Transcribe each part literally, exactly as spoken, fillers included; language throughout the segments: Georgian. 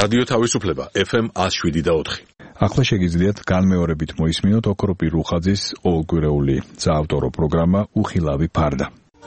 რადიო თავისუფლება ეფ ემ one oh seven და four. ახლა შეგიძლიათ განმეორებით მოისმინოთ ოქროპირ რუხაძის ორგვირეული საავტორო პროგრამა უხილავი ფარდა.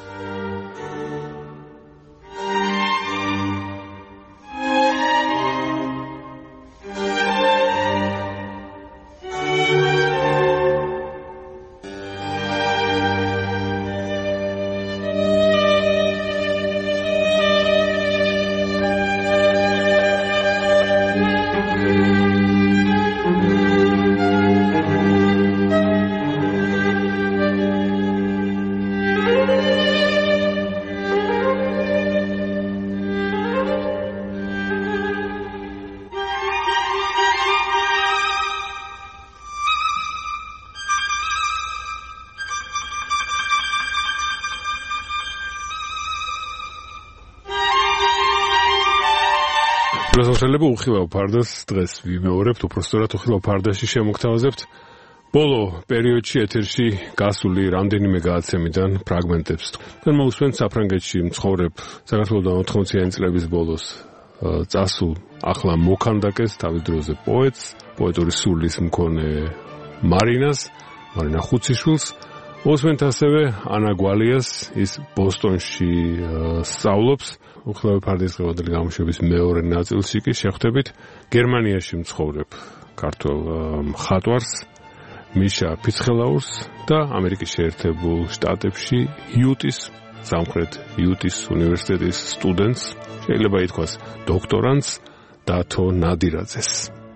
მოსახლეობა უხილავ ფარდას დღეს ვიმეორებთ, უпростоრად უხილავ ფარდაში შემოგთავაზებთ ბოლო პერიოდში ეთერში გასული რამდენიმე გადაცემიდან ფრაგმენტებს. თან მოусვენთ საფრანგეთში მცხოვრებ საქართველოსთან ოთხმოციანი წლების ბოლოს წასულ ახლა მოქანდაკეს თავის დროზე პოეტს, პოეტური სულის მქონე მარინას, მარინა ხუციშვილს. მოსვენთ ასევე ანა გვალიას, ის ბოსტონში სწავლობს. უხილავი ფარდის დღევანდელი გამოშვების მეორე ნაწილში კი შეხვდებით გერმანიაში მცხოვრებ ქართველ მხატვარს მიშა ფიცხელაურს და ამერიკის შეერთებულ შტატებში იუტის სამხრეთ იუტის უნივერსიტეტის სტუდენტს, შეიძლება ითქვას დოქტორანტს დათო ნადირაძეს.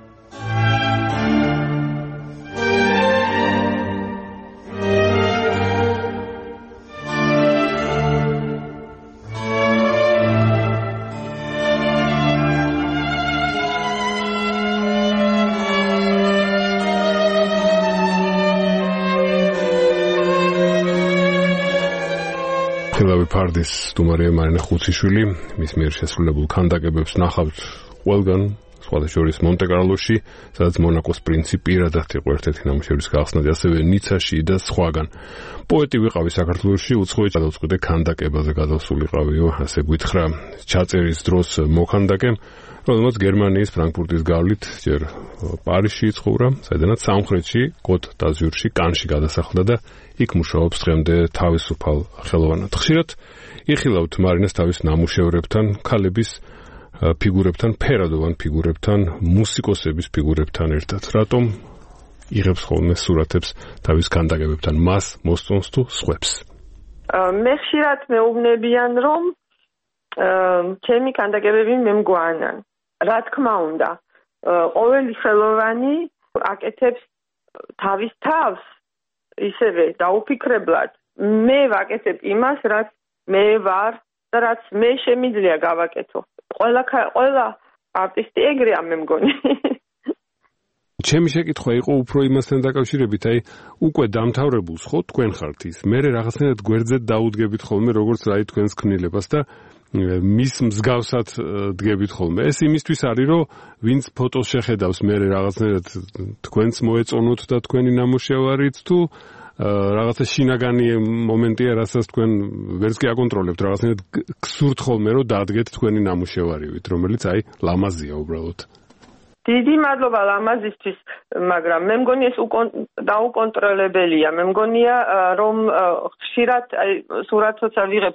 უხილავი ფარდის სტუმარია მარინა ხუციშვილი, მის მიერ შესრულებულ ქანდაკებებს ნახავთ ყველგან, სხვადასხვა მონტე-კარლოში, სადაც მონაკოს პრინცი პირადად იყო ერთ-ერთი ნამუშევრის გახსნადი, ასევე ნიცაში და სხვაგან. პოეტი ვიყავი საქართველოში, უცხოეთ გადავწყვიტე ქანდაკებაზე გადავსულიყავიო, ასე გითხრა ჩაწერის დროს მოქანდაკემ, რომელმაც გერმანიის ფრანკფურტის გავლით ჯერ პარიზში იცხოვრა, საიდანაც სამხრეთში, კოტ დაზიურში, კანში გადასახლდა და იქ მუშაობს დღემდე თავისუფალ ხელოვნად. ხშირად იხილავთ მარინას თავის ნამუშევრებთან, ქალების ფიგურებთან, ფერადოვან ფიგურებთან, მუსიკოსების ფიგურებთან ერთად. რატომ იღებს ხოლმე სურათებს თავის ქანდაკებებთან, მას მოსწონს თუ სხვებს? მე ხშირად მეუბნებიან, რომ ჩემი ქანდაკებები მე მგვანან. რა თქმა უნდა, ყოველი ხელოვანი აკეთებს თავის თავს ისევე დაუფიქრებლად. მე ვაკეთებ იმას, რაც მე ვარ და რაც მე შემიძლია გავაკეთო. ყველა ყველა არტისტი ეგრეა მე მგონი. ჩემი შეკითხვა იყო უფრო იმასთან დაკავშირებით, აი უკვე დამთავრებულს ხო თქვენ ხართ ის. მე რაღაცნაირად გვერდზე დაუდგებით ხოლმე როგორც რაი თქვენს ქმნილებას და მის მსგავსად დგებით ხოლმე. ეს იმისთვის არის, რომ ვინც ფოტოს შეხედავს, მე რაღაცნაირად თქვენც მოეწონოთ და თქვენი ნამუშევარით თუ რაღაცა შინაგანი მომენტია, რასაც თქვენ ვერც კი აკონტროლებთ, რაღაცნაირად გსურთ ხოლმე, რომ დაადგეთ თქვენი ნამუშევარივით, რომელიც აი ლამაზია უბრალოდ. დიდი მადლობა ლამაზისთვის, მაგრამ მე მგონი ეს დაუკონტროლებელია. მე მგონია, რომ ხშირად აი სურათს როცა ვიღებ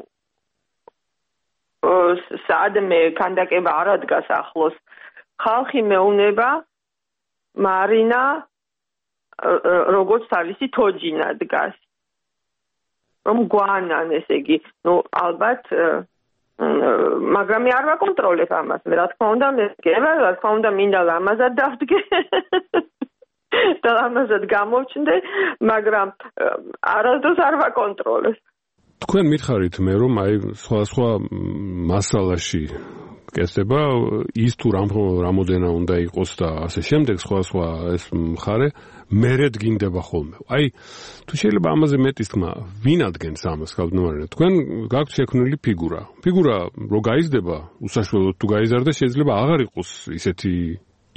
სადმე ქანდაკება არ ადგას ახლოს. ხალხი მეუნება მარინა როგორც თავისი თოჯინა დგას. რომ გვანან, ესე იგი, ნუ ალბათ მაგრამ მე არ ვაკონტროლებ ამას. მე რა თქმა უნდა მე გევა, რა თქმა უნდა მინდა ლამაზად დავდგე. და ლამაზად გამოვჩნდე, მაგრამ არასდროს არ ვაკონტროლებ. თქვენ მითხარით მე რომ აი სხვა სხვა მასალაში კეთდება ის თუ რამოდენა უნდა იყოს და ასე შემდეგ სხვა სხვა ეს მხარე მერედ გინდება ხოლმე. აი თუ შეიძლება ამაზე მეტის თქმა, ვინ ადგენს ამას ხალხნოარია? თქვენ გაქვთ შექმნილი ფიგურა. ფიგურა რო გაიზრდება, უსაშველოდ თუ გაიზარდა, შეიძლება აღარ იყოს ისეთი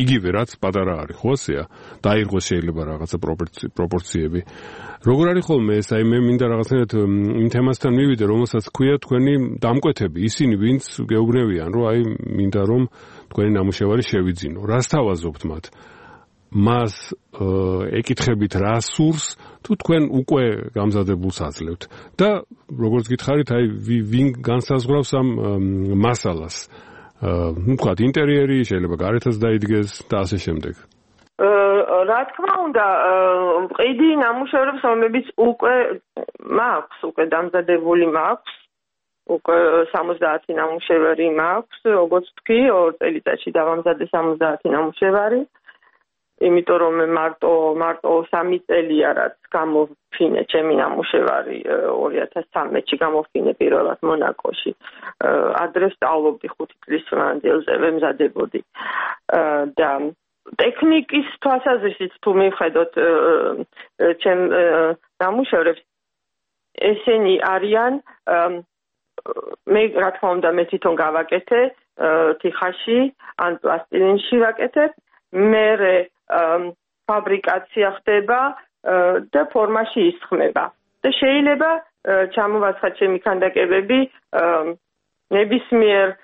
იგივე რაც პატარა არის, ხო ასეა? დაირღვეს შეიძლება რაღაცა პროპორციები. როგორ არის ხოლმე ეს? აი მე მინდა რაღაცნაირად იმ თემასთან მივიდე, რომელსაც ქვია თქვენი დამკვეთები, ისინი ვინც გეუბნებიან, რომ აი მინდა რომ თქვენი ნამუშევარი შევიძინო. რას თავაზობთ მათ? მას ეკითხებით რა სურს, თუ თქვენ უკვე გამზადებულს აძლევთ. და როგორც გითხარით, აი ვინ განსაზღვრავს ამ მასალას? ну, თქვათ, ინტერიერი, შეიძლება გარეთაც დაიდგეს და ასე შემდეგ. რა თქმა უნდა, ყიდი ნამუშევრებს, რომლებიც უკვე მაქვს, უკვე დამზადებული მაქვს, უკვე სამოცდაათი ნამუშევარი მაქვს, როგორც თქვი, ორ წელიწადში დავამზადე სამოცდაათი ნამუშევარი. იმიტომ რომ მე მარტო მარტო სამი წელია რაც გამოფინე ჩემი ნამუშევარი ორი ათას ცხრამეტში გამოფინე პირველად მონაკოში. ადრე სწავლობდი ხუთი წლის მანძილზე ვემზადებოდი. და ტექნიკის თვალსაზრისით თუ მივხედოთ ჩემ ნამუშევრებს ესენი არიან მე რა თქმა უნდა მე თვითონ გავაკეთე თიხაში ან პლასტილინში ვაკეთებ. მერე ფაბრიკაცია ხდება და ფორმაში ისხმება. და შეიძლება ჩამოვაცხა ჩემი ქანდაკებები ნებისმიერ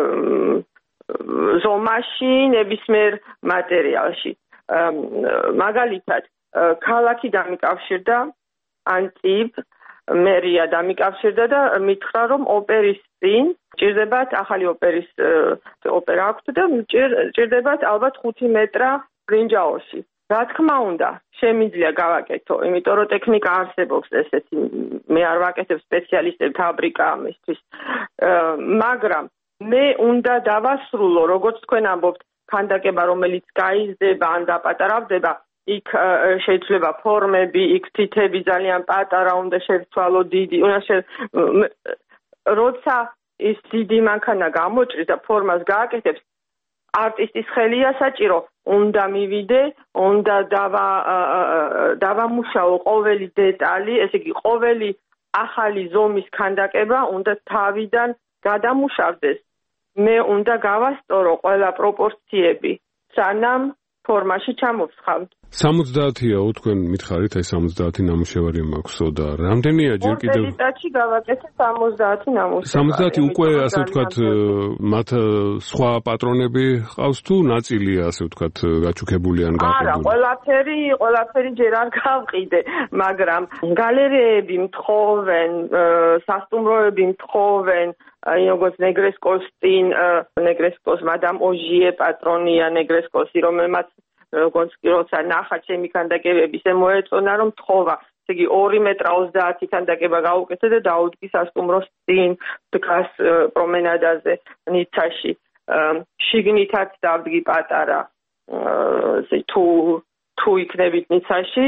ზომაში, ნებისმიერ მატერიალში. მაგალითად, ქალაქი დამიკავშირდა ან წიბ მერია დამიკავშირდა და მითხრა რომ ოპერის წინ ჭირდებათ ახალი ოპერის ოპერა აქვს და ჭირდებათ ალბათ ხუთი მეტრა ბრინჯაოში. რა თქმა უნდა, შემიძლია გავაკეთო, იმიტომ რომ ტექნიკა არსებობს ესეთი, მე არ ვაკეთებ სპეციალისტები ფაბრიკა ამისთვის. მაგრამ მე უნდა დავასრულო, როგორც თქვენ ამბობთ, ქანდაკება, რომელიც გაიზრდება ან დაპატარავდება, იქ შეიძლება ფორმები, იქ თითები ძალიან პატარა უნდა შევცვალო დიდი, უნდა როცა ის დიდი მანქანა გამოჭრის და ფორმას გააკეთებს, არტისტის ხელია საჭირო, უნდა მივიდე, უნდა დავა დავამუშაო ყოველი დეტალი, ესე იგი ყოველი ახალი ზომის ქანდაკება უნდა თავიდან გადამუშავდეს. მე უნდა გავასწორო ყველა პროპორციები, სანამ ფორმაში ჩამოვსხავთ. სამოცდაათია თქვენ მითხარით, აი სამოცდაათი ნამუშევარი მაქვსო და რამდენია ჯერ კიდევ? ორ გავაკეთე სამოცდაათი ნამუშევარი. სამოცდაათი უკვე ასე ვთქვათ, მათ სხვა პატრონები ყავს თუ ნაწილია ასე ვთქვათ გაჩუქებული ან გაყიდული? არა, ყველაფერი, ყველაფერი ჯერ არ გავყიდე, მაგრამ გალერეები მთხოვენ, სასტუმროები მთხოვენ, აი როგორც ნეგრესკოს წინ, ნეგრესკოს მადამ ოჟიე პატრონია ნეგრესკოსი, რომელმაც როგორც კი როცა ნახა ჩემი ქანდაკებები, ისე მოეწონა რომ თხოვა. ესე იგი ორი მეტრა ოცდაათი ქანდაკება გავუკეთე და დაუდგი სასტუმროს წინ, დგას პრომენადაზე ნიცაში. შიგნითაც დავდგი პატარა. ესე თუ თუ იქნებით ნიცაში,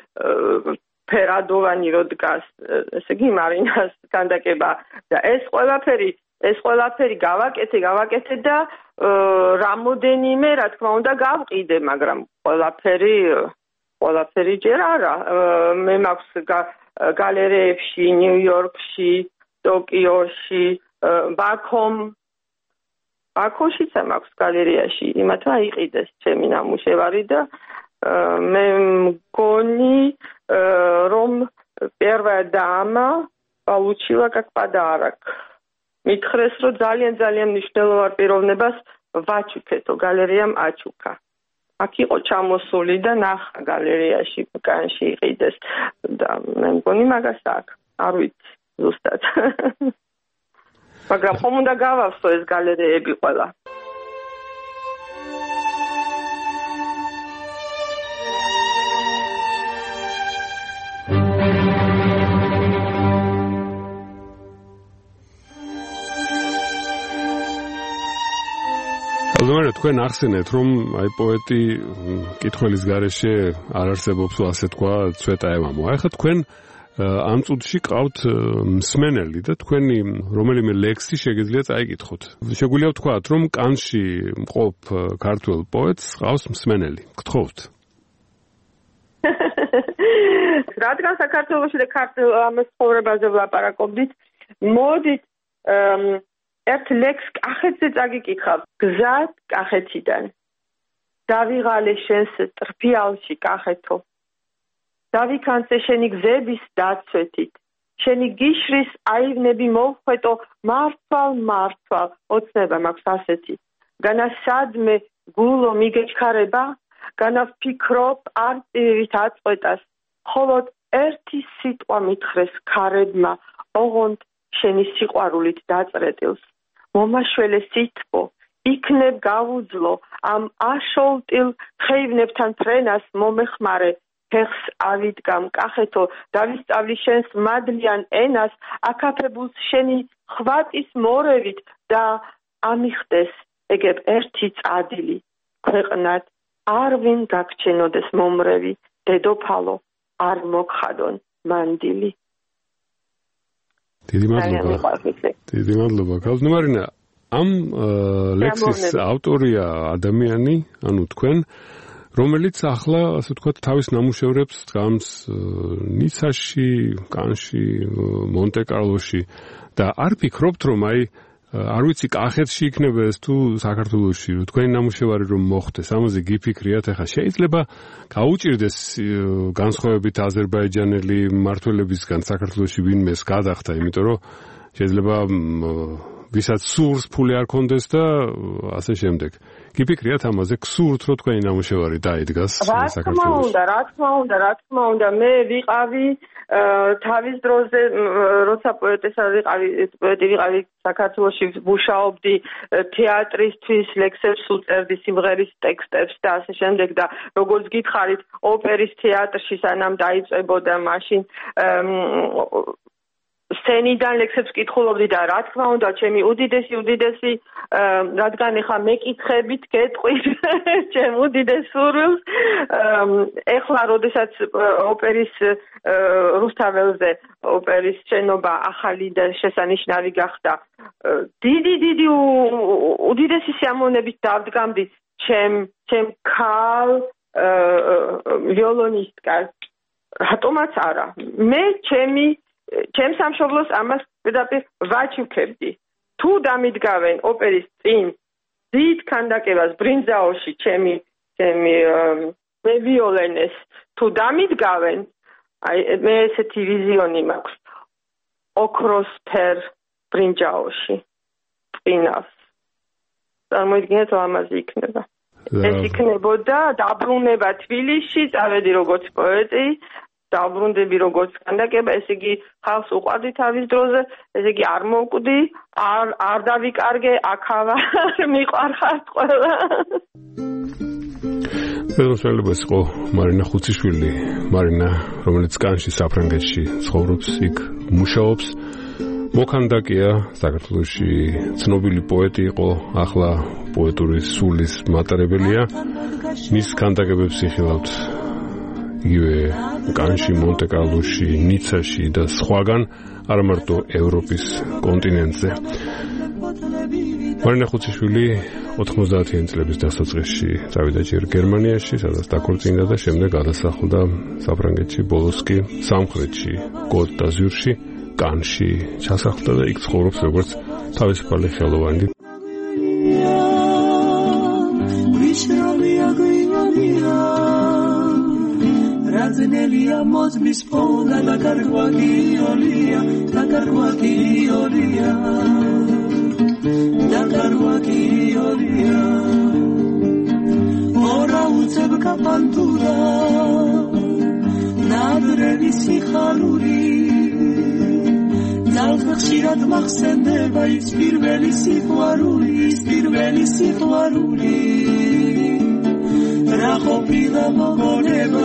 ფერადოვანი რო დგას, ესე იგი მარინას ქანდაკება და ეს ყველაფერი ეს ყველაფერი გავაკეთე, გავაკეთე და რამოდენიმე, რა თქმა უნდა, გავყიდე, მაგრამ ყველაფერი ყველაფერი ჯერ არა. მე მაქვს გალერეებში, ნიუ-იორკში, ტოკიოში, ბაქომ ბაქოშიც მაქვს გალერეაში, იმათ აიყიდეს ჩემი ნამუშევარი და მე მგონი რომ первая дама получила как подарок. მითხრეს, რომ ძალიან ძალიან მნიშვნელოვან პიროვნებას ვაჩუქეთო, გალერეამ აჩუქა. აქ იყო ჩამოსული და ნახა გალერეაში, კანში იყიდეს და მე მგონი მაგას აქვს. არ ვიცი ზუსტად. მაგრამ ხომ უნდა გავავსო ეს გალერეები ყველა. ზოგადად თქვენ ახსენეთ, რომ აი პოეტი კითხველის გარეშე არ არსებობს, ასე თქვა, ცვეტა ემამო. აი ხა თქვენ ამ წუთში ყავთ მსმენელი და თქვენი რომელიმე ლექსი შეგიძლია წაიკითხოთ. შეგვიძლია ვთქვათ, რომ კანში მყოფ ქართველ პოეტს ყავს მსმენელი. გთხოვთ. რადგან საქართველოში და ქართულ ამას ცხოვრებაზე ვლაპარაკობდით, მოდით ერთ ლექს კახეთზე წაგიკითხავ. გზად კახეთიდან. დავიღალე შენს ტრფიალში კახეთო დავიქანცე შენი გზების დაცვეთით შენი გიშრის აივნები მოვხვეტო მართვალ მართვალ ოცნება მაქვს ასეთი განა სადმე გულო მიგეჩქარება განა ვფიქრობ არ წივით აწყვეტას ხოლოდ ერთი სიტყვა მითხრეს ქარებმა ოღონდ შენი სიყვარულით დაწრეტილს მომაშველე სითბო იქნებ გავუძლო ამ აშოლტილ ხეივნებთან ფრენას მომეხმარე ფეხს ავიდგამ კახეთო დავისწავლი შენს მადლიან ენას აკაფებულს შენი ხვატის მორევით და ამიხდეს ეგებ ერთი წადილი ქვეყნად არ ვინ გაგჩენოდეს მომრევი დედოფალო არ მოგხადონ მანდილი დიდი მადლობა დიდი მადლობა გავს ნომერინა ამ ლექსის ავტორია ადამიანი ანუ თქვენ რომელიც ახლა ასე ვთქვათ თავის ნამუშევრებს დგამს ნიცაში, კანში, მონტე-კარლოში და არ ფიქრობთ რომ აი არ ვიცი კახეთში იქნება ეს თუ საქართველოში თქვენი ნამუშევარი რომ მოხდეს ამაზე გიფიქრიათ ახლა შეიძლება გაუჭირდეს განსხვავებით აზერბაიჯანელი მმართველებისგან საქართველოში ვინმეს გადახდა იმიტომ რომ შეიძლება ვისაც სურს ფული არ კონდეს და ასე შემდეგ. გიფიქრიათ ამაზე, გსურთ რომ თქვენი ნამუშევარი დაიდგას საქართველოში? რა თქმა უნდა, რა თქმა უნდა, რა თქმა უნდა, მე ვიყავი თავის დროზე, როცა პოეტესა ვიყავი, პოეტი ვიყავი საქართველოში მუშაობდი თეატრისთვის, ლექსებს უწერდი, სიმღერის ტექსტებს და ასე შემდეგ და როგორც გითხარით, ოპერის თეატრში სანამ დაიწყებოდა მაშინ სცენიდან ლექსებს კითხულობდი და რა თქმა უნდა, ჩემი უდიდესი უდიდესი რადგან ეხლა მეკითხებით, გეტყვით ჩემ უდიდეს სურვილს, ეხლა როდესაც ოპერის რუსთაველზე ოპერის შენობა ახალი და შესანიშნავი გახდა, დიდი დიდი უდიდესი სიამოვნებით დავდგამდი ჩემ ჩემ ქალ ვიოლონისტკას, რატომაც არა. მე ჩემი ჩემ სამშობლოს ამას პირდაპირ ვაჩუქებდი. თუ დამიდგავენ ოპერის წინ დიდ ქანდაკებას ბრინძაოში ჩემი ჩემი მე ვიოლენეს თუ დამიდგავენ, აი მე ესეთი ვიზიონი მაქვს. ოქროსფერ ბრინჯაოში წინავს. წარმოიდგინეთ რომ ამაზე იქნება. ეს იქნებოდა დაბრუნება თბილისში, წავედი როგორც პოეტი. დაბრუნდები როგორც ქანდაკება, ესე იგი ხალხს უყვარდი თავის დროზე, ესე იგი არ მოვკვდი, არ არ დავიკარგე, აქავა მიყვარხართ ყველა. ეს იყო მარინა ხუციშვილი, მარინა, რომელიც კანში საფრანგეთში ცხოვრობს, იქ მუშაობს. მოქანდაკეა, საქართველოში ცნობილი პოეტი იყო, ახლა პოეტური სულის მატარებელია. მის ქანდაკებებს იხილავთ იგივე კანში, მონტე-კარლოში, ნიცაში და სხვაგან, არა მარტო ევროპის კონტინენტზე. მარინა ხუციშვილი ოთხმოცდაათიანი წლების დასაწყისში წავიდა ჯერ გერმანიაში, სადაც დაქორწინდა და შემდეგ გადასახლდა საფრანგეთში, ბოლოს კი სამხრეთში, კოტ დაზურში, კანში ჩასახლდა და იქ ცხოვრობს როგორც თავისუფალი ხელოვანი. Razenelia mozmis pola la carguagiolia, la carguagiolia, la carguagiolia. Ora utseb kapantura, nadrevi sikhaluri. Zalkhshirad makhsendeva is pirveli sikwaruli, is pirveli sikwaruli. Rakhopida mogoreva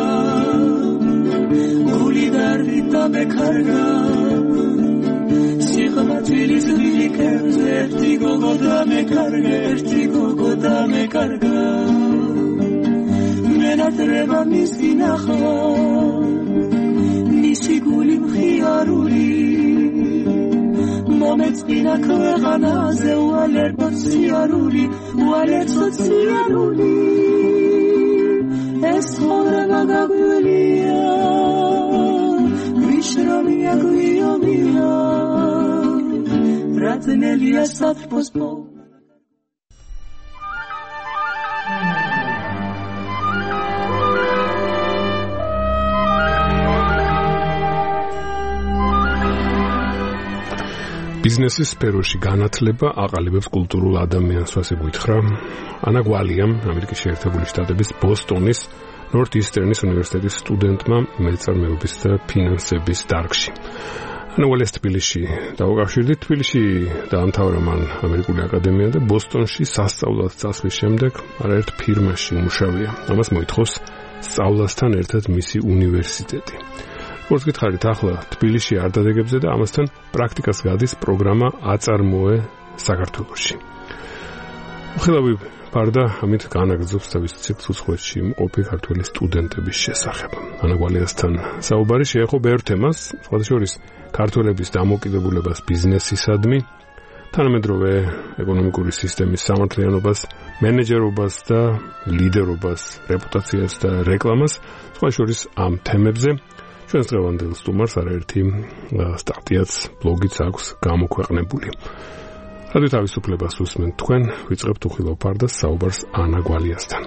Uli darita bekarga Sikhamatvilis vilikem Ertigo goda mekarga Ertigo goda mekarga Menatreva misginacha Nisigulim khiyaruli Momets bina kwegana Zeu alergot siyaruli Ualetzot siyaruli Es horreva gagulia, Vishramia guiomia, Razenelia sat pospo. ბიზნესის სფეროში განათლება აყალიბებს კულტურულ ადამიანს, ასე გითხრა ანა გვალიამ, ამერიკის შეერთებული შტატების ბოსტონის ნორთ-ისტერნის უნივერსიტეტის სტუდენტმა მეწარმეობის და ფინანსების დარგში. ანა გვალიას თბილისში დაუკავშირდით. თბილისში დაამთავრა მან ამერიკული აკადემია და ბოსტონში სასწავლად წასვლის შემდეგ არაერთ ფირმაში უმუშავია. ამას მოითხოვს სწავლასთან ერთად მისი უნივერსიტეტი. როგორც გითხარით, ახლა თბილისში არ დადეგებზე და ამასთან პრაქტიკას გადის პროგრამა აწარმოე საქართველოში. უხილავი პარდა ამით განაგრძობს თავის ციცუცხლეთში მყოფი ქართველი სტუდენტების შესახებ. ანა გვალიასთან საუბარი შეეხო ბევრ თემას, სხვადასხვა ქართველების დამოკიდებულებას ბიზნესისადმი, თანამედროვე ეკონომიკური სისტემის სამართლიანობას, მენეჯერობას და ლიდერობას, რეპუტაციას და რეკლამას, სხვადასხვა ამ თემებზე ჩვენს დღევანდელ სტუმარს არაერთი სტატიაც, ბლოგიც აქვს გამოქვეყნებული. რადიო თავისუფლებას უსმენთ თქვენ, ვიწყებთ უხილავ პარდას საუბარს ანა გვალიასთან.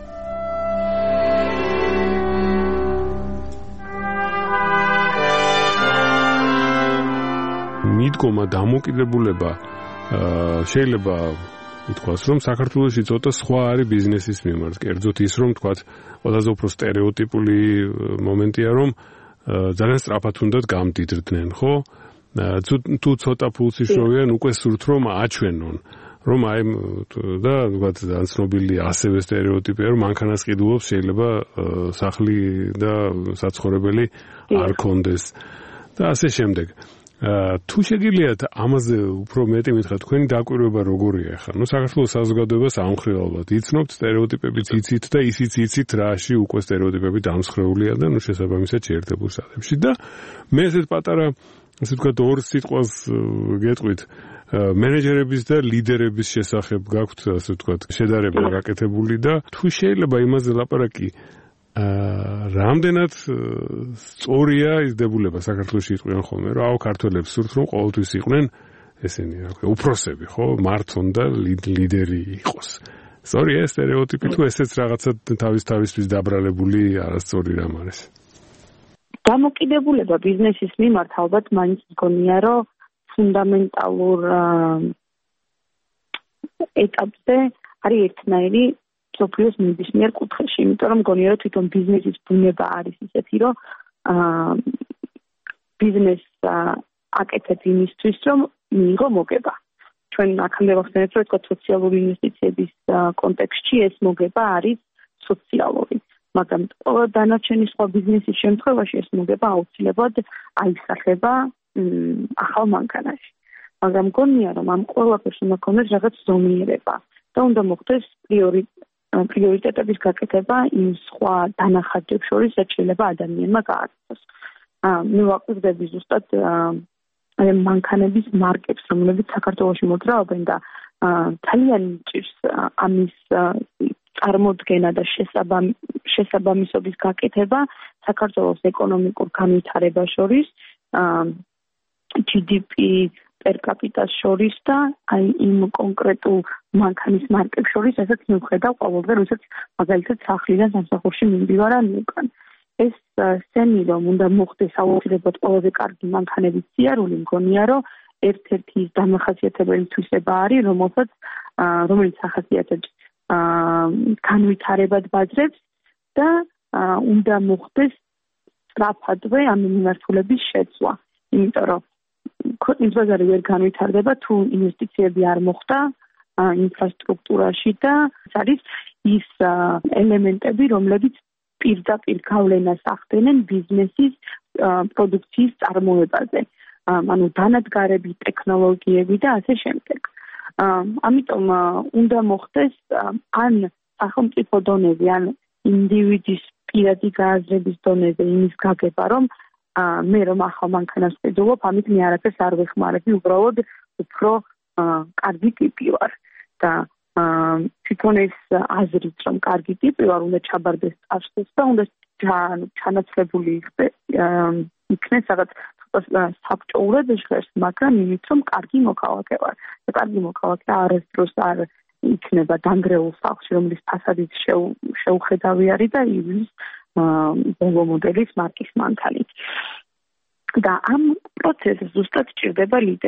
მიდგომა დამოკიდებულება შეიძლება ითქვას, რომ საქართველოში ცოტა სხვა არის ბიზნესის მიმართ. კერძოდ ის, რომ თქვათ, ყველაზე უფრო სტერეოტიპული მომენტია, რომ ძალიან სწრაფად უნდათ გამდიდრდნენ, ხო? თუ ცოტა ფულს იშოვიან, უკვე სურთ რომ აჩვენონ, რომ აი და თქვათ ძალიან ცნობილი ასევე სტერეოტიპია, რომ მანქანას ყიდულობს შეიძლება სახლი და საცხოვრებელი არ კონდეს და ასე შემდეგ. თუ შეგიძლიათ ამაზე უფრო მეტი მითხრათ, თქვენი დაკვირვება როგორია ახლა? ნუ საქართველოს საზოგადოებას ამხრივალბად იცნობთ, სტერეოტიპებიც იცით და ისიც იცით, რაში უკვე სტერეოტიპები დამსხვრეულია და ნუ შესაბამისად შეერთებულ შტატებში. და მე ესეთ პატარა, ასე ვთქვათ, ორ სიტყვას გეტყვით, მენეჯერების და ლიდერების შესახებ გაქვთ, ასე ვთქვათ, შედარება გაკეთებული და თუ შეიძლება იმაზე ლაპარაკი რამდენად სწორია ის დებულება საქართველოში იყვნენ ხოლმე, რომ აუ ქართველებს სურთ რომ ყოველთვის იყვნენ ესენი, რა ქვია, უფროსები, ხო, მართონ და ლიდერი იყოს. სწორია ეს სტერეოტიპი თუ ესეც რაღაცა თავის თავისთვის დაბრალებული არასწორი რამ არის? დამოკიდებულება ბიზნესის მიმართ ალბათ მაინც მგონია, რომ ფუნდამენტალურ ეტაპზე არის ერთნაირი სოფლიოს ნებისმიერ კუთხეში, იმიტომ რომ მგონია, რომ თვითონ ბიზნესის ბუნება არის ისეთი, რომ ბიზნესს აკეთებ იმისთვის, რომ მიიღო მოგება. ჩვენ აქამდე ვახსენეთ, რომ თქო სოციალური ინვესტიციების კონტექსტში ეს მოგება არის სოციალური, მაგრამ ყველა დანარჩენი სხვა ბიზნესის შემთხვევაში ეს მოგება აუცილებლად აისახება ახალ მანქანაში. მაგრამ მგონია, რომ ამ ყველაფერს უნდა ქონდეს რაღაც ზომიერება და უნდა მოხდეს პრიორიტეტი პრიორიტეტების გაკეთება იმ სხვა დანახადებს შორის, რაც შეიძლება ადამიანმა გააკეთოს. მე ვაკვირდები ზუსტად აი მანქანების მარკებს, რომლებიც საქართველოში მოძრაობენ და ძალიან ჭირს ამის წარმოდგენა და შესაბამისობის გაკეთება საქართველოს ეკონომიკურ განვითარებას შორის, ჯი დი პი per capita შორის და აი იმ კონკრეტულ მანქანის მარკებს შორის, რასაც მე ვხედავ ყოველდღე, როდესაც მაგალითად სახლიდან სამსახურში მიმდივარ ან უკან. ეს სცენი რომ უნდა მოხდეს აუცილებლად ყველაზე კარგი მანქანების სიარული, მგონია, რომ ერთ-ერთი ის დამახასიათებელი თვისება არის, რომელსაც რომელიც ახასიათებს განვითარებად ბაძრებს და უნდა მოხდეს სწრაფადვე ამ მიმართულების შეცვლა. იმიტომ რომ ქვეყნის ბაზარი ვერ განვითარდება თუ ინვესტიციები არ მოხდა ინფრასტრუქტურაში და ეს არის ის ელემენტები, რომლებიც პირდაპირ გავლენას ახდენენ ბიზნესის პროდუქციის წარმოებაზე. ანუ დანადგარები, ტექნოლოგიები და ასე შემდეგ. ამიტომ უნდა მოხდეს ან სახელმწიფო დონეზე, ან ინდივიდის პირადი გააზრების დონეზე იმის გაგება, რომ მე რომ ახალ მანქანას ვყიდულობ, ამით მე არაფერს არ ვეხმარები, უბრალოდ უფრო კარგი ტიპი ვარ და თვითონ ეს აზრით, რომ კარგი ტიპი ვარ, უნდა ჩაბარდეს წარსულს და უნდა ჩანაცვლებული იქნეს რაღაც საბჭოურად ჟღერს, მაგრამ იმით, რომ კარგი მოქალაქე ვარ. და კარგი მოქალაქე არასდროს არ იქნება დანგრეულ სახლში, რომლის ფასადით შეუხედავი არის და ის ბოლო მოდელის მარკის მანქანით. და ამ პროცესს ზუსტად ჭირდება ლიდერი.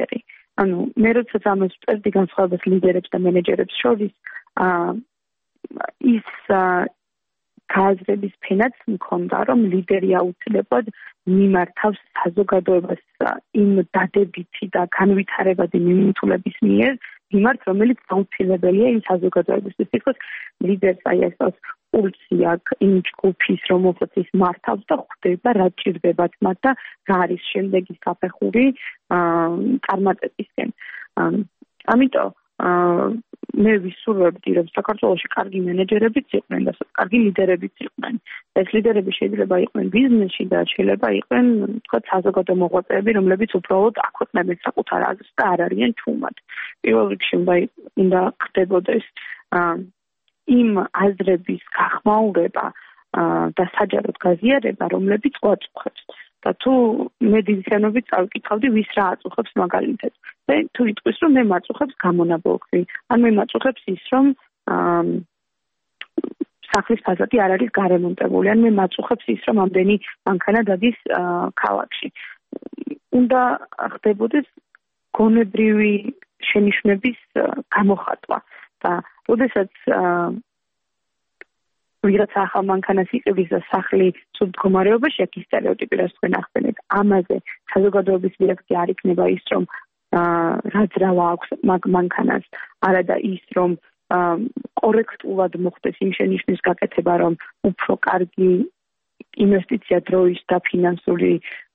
ანუ მე როდესაც ამას ვწერდი განსხვავებას ლიდერებს და მენეჯერებს შორის, აა ის გააზრების ფენაც მქონდა, რომ ლიდერი აუცილებლად მიმართავს საზოგადოებას იმ დადებითი და განვითარებადი მიმართულების მიერ, მიმართ, რომელიც აუცილებელია იმ საზოგადოებისთვის. because ლიდერს აი ეს პულსი აქვს იმ ჯგუფის, რომელსაც ის მართავს და ხვდება რა ჭირდებათ მათ და რა არის შემდეგი საფეხური წარმატებისკენ. ამიტომ მე ვისურვებდი, რომ საქართველოში კარგი მენეჯერებიც იყვნენ და კარგი ლიდერებიც იყვნენ. ეს ლიდერები შეიძლება იყვნენ ბიზნესში და შეიძლება იყვნენ, თქვა, საზოგადო მოღვაწეები, რომლებიც უბრალოდ აქვეყნებენ საკუთარ აზრს და არ არიან ჩუმად. პირველ რიგში უნდა ხდებოდეს იმ აზრების გახმაურება და საჯაროდ გაზიარება, რომლებიც ყვაწუხებს. და თუ მე დიდიანობით წავიკითხავდი, ვის რა აწუხებს მაგალითად. და თუ იტყვის, რომ მე მაწუხებს გამონაბოლქვი, ან მე მაწუხებს ის, რომ სახლის ფასადი არ არის გარემონტებული, ან მე მაწუხებს ის, რომ ამდენი მანქანა დადის ქალაქში. უნდა ხდებოდეს გონებრივი შენიშვნების გამოხატვა და როდესაც ვიღაცა ახალ მანქანას იყიდის და სახლი ცუდ მდგომარეობაში აქვს, ის სტერეოტიპი, რაც თქვენ ახსენეთ, ამაზე საზოგადოების რეაქცია არ იქნება ის, რომ რა ძრავა აქვს მაგ მანქანას, არადა ის, რომ კორექტულად მოხდეს იმ შენიშვნის გაკეთება, რომ უფრო კარგი ინვესტიცია დროის და ფინანსური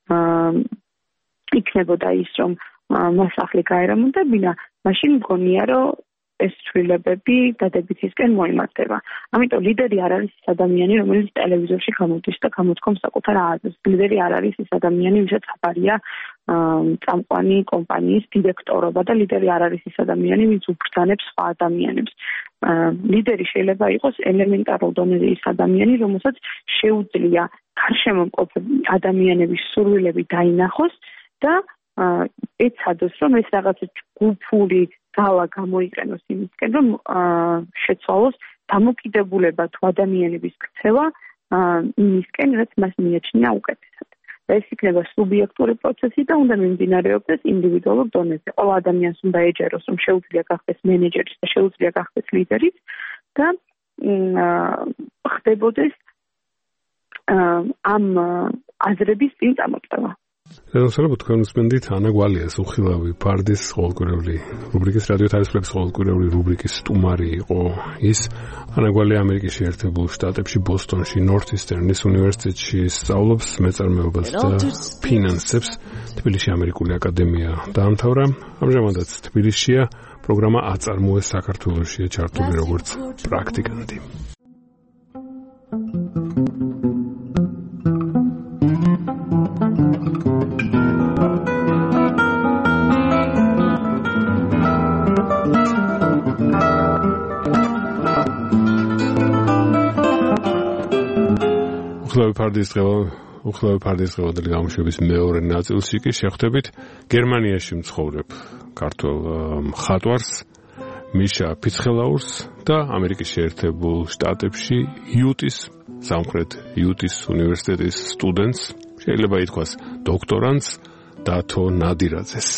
იქნებოდა ის, რომ მას სახლი გაერემონტებინა, მაშინ მგონია, რომ ეს ცვლილებები დადებითისკენ მოიმართება. ამიტომ ლიდერი არ არის ის ადამიანი, რომელიც ტელევიზორში გამოდის და გამოთქვამს საკუთარ აზრს. ლიდერი არ არის ის ადამიანი, ვისაც აბარია წამყვანი კომპანიის დირექტორობა და ლიდერი არ არის ის ადამიანი, ვინც უბრძანებს სხვა ადამიანებს. ლიდერი შეიძლება იყოს ელემენტარულ დონეზე ის ადამიანი, რომელსაც შეუძლია გარშემო მყოფი ადამიანების სურვილები დაინახოს და ეცადოს, რომ ეს რაღაცა ჯგუფური გალა გამოიყენოს იმისკენ, რომ შეცვალოს დამოკიდებულება თუ ადამიანების ქცევა იმისკენ, რაც მას მიაჩნია უკეთესად. და ეს იქნება სუბიექტური პროცესი და უნდა მიმდინარეობდეს ინდივიდუალურ დონეზე. ყველა ადამიანს უნდა ეჯეროს, რომ შეუძლია გახდეს მენეჯერი და შეუძლია გახდეს ლიდერი და ხდებოდეს ამ აზრების წინ წამოწევა. როდესაც თქვენ უსმენთ ანა გვალიას უხილავი ფარდის ყოველკვირეული რუბრიკის რადიო თარისხლების ყოველკვირეული რუბრიკის სტუმარი იყო ის. ანა გვალია ამერიკის შეერთებულ შტატებში ბოსტონში ნორთისტერნის უნივერსიტეტში სწავლობს მეწარმეობას და ფინანსებს. თბილისში ამერიკული აკადემია დაამთავრა. ამჟამადაც თბილისშია. პროგრამა აწარმოეს საქართველოშია ჩართული როგორც პრაქტიკანტი. უხილავი ფარდის დღევა უხილავი ფარდის დღევანდელი გამოშვების მეორე ნაწილში კი შეხვდებით გერმანიაში მცხოვრებ ქართველ მხატვარს მიშა ფიცხელაურს და ამერიკის შეერთებულ შტატებში იუტის სამხრეთ იუტის უნივერსიტეტის სტუდენტს, შეიძლება ითქვას დოქტორანტს დათო ნადირაძეს.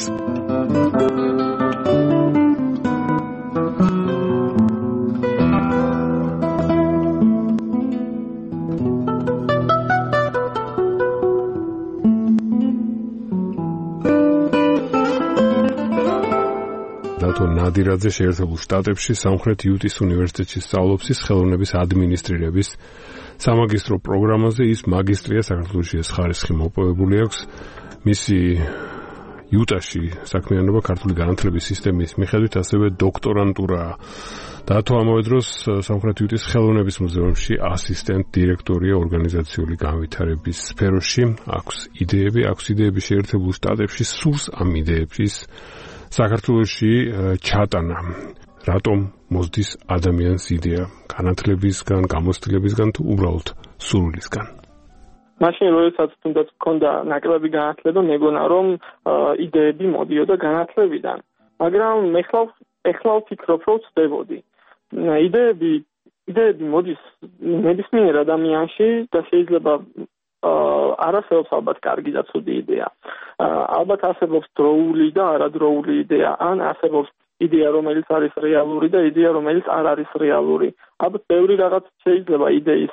ნადირაძე შეერთებულ შტატებში სამხრეთ იუტის უნივერსიტეტში სწავლობს ის ხელოვნების ადმინისტრირების სამაგისტრო პროგრამაზე. ის მაგისტრია საქართველოში ეს ხარისხი მოპოვებული აქვს. მისი იუტაში საქმიანობა ქართული განათლების სისტემის მიხედვით ასევე დოქტორანტურა. დათო ამავე დროს სამხრეთ იუტის ხელოვნების მუზეუმში ასისტენტ დირექტორია ორგანიზაციული განვითარების სფეროში. აქვს იდეები, აქვს იდეები შეერთებულ შტატებში, სურს ამ იდეების საქართველოში ჩატანა. რატომ მოსდის ადამიანს იდეა განათლებისგან, გამოცდილებისგან თუ უბრალოდ სურვილისგან? მაშინ როდესაც თუნდაც მქონდა ნაკლები განათლება, მეგონა რომ იდეები მოდიოდა განათლებიდან. მაგრამ ეხლა ეხლა ვფიქრობ, რომ ვწდებოდი. იდეები იდეები მოდის ნებისმიერ ადამიანში და შეიძლება არ არსებობს ალბათ კარგი და ცუდი იდეა. ალბათ არსებობს დროული და არადროული იდეა, ან არსებობს იდეა, რომელიც არის რეალური და იდეა, რომელიც არ არის რეალური. ალბათ ბევრი რაღაც შეიძლება იდეის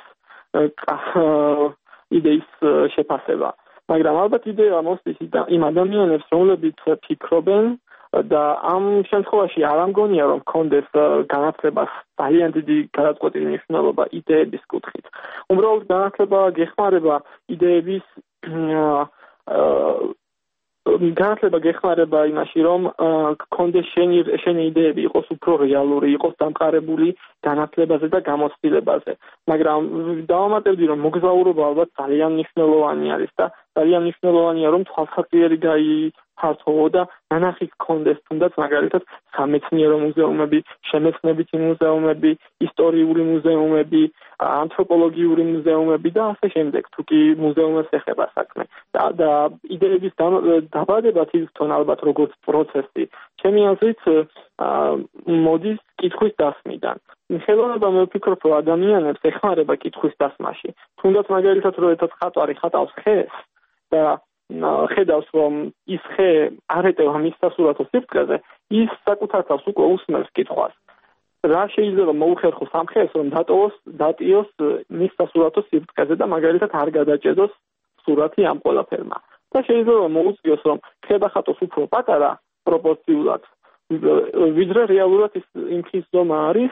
იდეის შეფასება. მაგრამ ალბათ იდეა მოსდის იმ ადამიანებს, რომლებიც ფიქრობენ და ამ შემთხვევაში არ ამგონია, რომ კონდეს განათლებას ძალიან დიდი გადაწყვეტილი მნიშვნელობა იდეების კუთხით. უბრალოდ განათლება გეხმარება იდეების განათლება გეხმარება იმაში, რომ კონდეს შენი შენი იდეები იყოს უფრო რეალური, იყოს დამყარებული განათლებაზე და გამოცდილებაზე. მაგრამ დავამატებდი, რომ მოგზაურობა ალბათ ძალიან მნიშვნელოვანი არის და ძალიან მნიშვნელოვანია, რომ თვალსაჩინო გაიფართოვო და ნანახი გქონდეს, თუნდაც მაგალითად სამეცნიერო მუზეუმები, შემეცნებითი მუზეუმები, ისტორიული მუზეუმები, ანთროპოლოგიური მუზეუმები და ასე შემდეგ, თუ კი მუზეუმებს ეხება საქმე. და იდეების დაბადება თვითონ ალბათ როგორც პროცესი, ჩემი აზრით მოდის კითხვის დასმიდან. ხელოვნება მე ვფიქრობ, რომ ადამიანებს ეხმარება კითხვის დასმაში. თუნდაც მაგალითად რომ ერთად ხატვარი ხატავს ხეს და ხედავს, რომ ის ხე არ ეტევა მის სასურათო სიბრტყეზე, ის საკუთარ თავს უკვე უსმენს კითხვას. რა შეიძლება მოუხერხოს ამ ხეს, რომ დატოვოს, დატიოს მის სასურათო სიბრტყეზე და მაგალითად არ გადაჭედოს სურათი ამ ყველაფერმა. და შეიძლება მოუწიოს, რომ ხე დახატოს უფრო პატარა პროპორციულად, ვიდრე რეალურად ის იმ ხის ზომა არის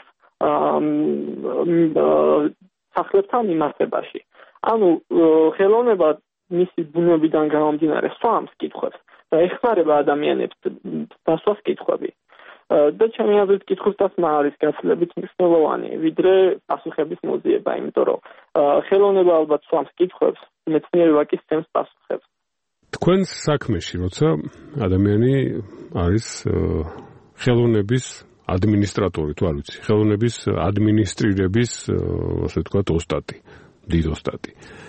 სახლებთან მიმართებაში. ანუ ხელოვნება მისი ბუნებიდან გამომდინარე swams კითხვებს და ეხმარება ადამიანებს დასვას კითხვები. და ჩემი აზრით კითხვის დასმა არის გაცილებით მნიშვნელოვანი, ვიდრე პასუხების მოძიება, იმიტომ რომ ხელოვნება ალბათ swams კითხვებს, მეცნიერება კი სცემს პასუხებს. თქვენ საქმეში, როცა ადამიანი არის ხელოვნების ადმინისტრატორი, თუ არ ვიცი, ხელოვნების ადმინისტრირების, ასე ვთქვათ, ოსტატი, დიდ ოსტატი.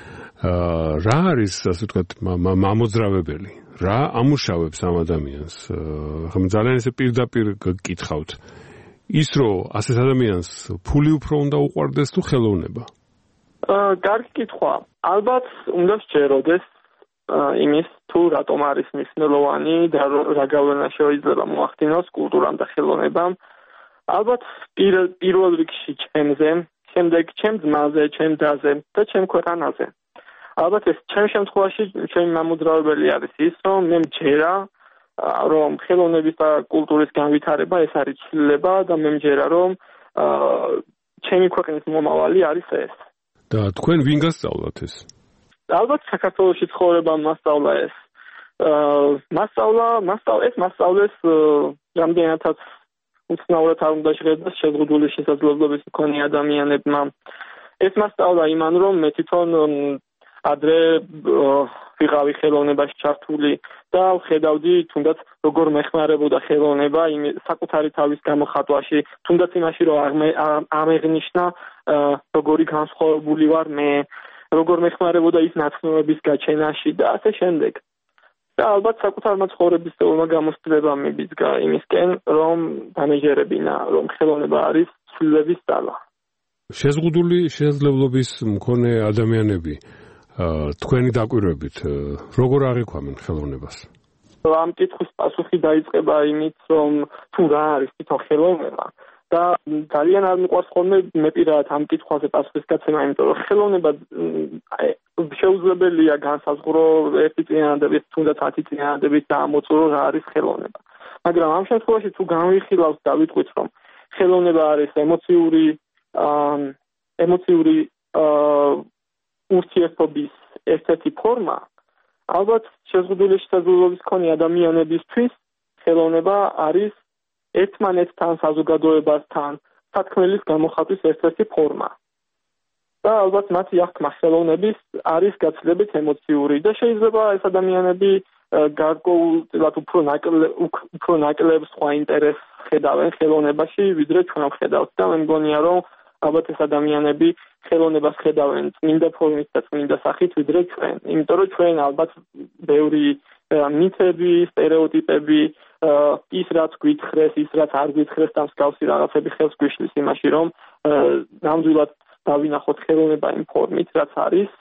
რა არის, ასე ვთქვათ, მამოძრავებელი? რა ამუშავებს ამ ადამიანს? ხომ ძალიან ესე პირდაპირ გკითხავთ. ის რომ ასეთ ადამიანს ფული უფრო უნდა უყვარდეს თუ ხელოვნება? კარგი კითხვა. ალბათ უნდა სჯეროდეს იმის თუ რატომ არის მნიშვნელოვანი და რა გავლენა შეიძლება მოახდინოს კულტურამ და ხელოვნებამ. ალბათ პირველ რიგში ჩემზე, შემდეგ ჩემ ძმაზე, ჩემ დაზე და ჩემ ქვეყანაზე. ალბათ ეს ჩემ შემთხვევაში ჩემი მამოძრავებელი არის ის, რომ მე მჯერა, რომ ხელოვნების და კულტურის განვითარება ეს არის ცვლილება და მე მჯერა, რომ ჩემი ქვეყნის მომავალი არის ეს. და თქვენ ვინ გასწავლათ ეს? ალბათ საქართველოში ცხოვრებამ მასწავლა ეს. მასწავლა, მასწავლა ეს მასწავლეს რამდენადაც უცნაურად არ უნდა შეხედოს შეზღუდული შესაძლებლობის მქონე ადამიანებმა. ეს მასწავლა იმან, რომ მე თვითონ ადრე ვიყავი ხელოვნებაში ჩართული და ვხედავდი თუნდაც როგორ მეხმარებოდა ხელოვნება იმ საკუთარი თავის გამოხატვაში, თუნდაც იმაში რომ ამეღნიშნა როგორი განსხვავებული ვარ მე, როგორ მეხმარებოდა ის ნაცნობების გაჩენაში და ასე შემდეგ. და ალბათ საკუთარმა ცხოვრების სტილმა გამოცდილება მიბიძგა იმისკენ, რომ დამეჯერებინა, რომ ხელოვნება არის ცვლილების ძალა. შეზღუდული შესაძლებლობის მქონე ადამიანები თქვენი დაკვირვებით როგორ აღიქვამენ ხელოვნებას? ამ კითხვის პასუხი დაიწყება იმით, რომ თუ რა არის თვითონ ხელოვნება და ძალიან არ მიყვარს ხოლმე მე პირადად ამ კითხვაზე პასუხის გაცემა, იმიტომ რომ ხელოვნება შეუძლებელია განსაზღვრო ერთი წინადადებით, თუნდაც ათი წინადადებით და ამოწურო რა არის ხელოვნება. მაგრამ ამ შემთხვევაში თუ განვიხილავთ და ვიტყვით, რომ ხელოვნება არის ემოციური ემოციური ურთიერთობის ერთ-ერთი ფორმა, ალბათ შეზღუდული შესაძლებლობის მქონე ადამიანებისთვის ხელოვნება არის ერთმანეთთან საზოგადოებასთან სათქმელის გამოხატვის ერთ-ერთი ფორმა. და ალბათ მათი აღქმა ხელოვნების არის გაცილებით ემოციური და შეიძლება ეს ადამიანები გარკვეულწილად უფრო უფრო ნაკლებ სხვა ინტერესს ხედავენ ხელოვნებაში, ვიდრე ჩვენ ვხედავთ და მე მგონია, რომ ალბათ ეს ადამიანები ხელოვნებას ხედავენ წმინდა ფორმით და წმინდა სახით, ვიდრე ჩვენ. იმიტომ რომ ჩვენ ალბათ ბევრი მითები, სტერეოტიპები, ის რაც გვითხრეს, ის რაც არ გვითხრეს და მსგავსი რაღაცები ხელს გვიშლის იმაში, რომ ნამდვილად დავინახოთ ხელოვნება იმ ფორმით, რაც არის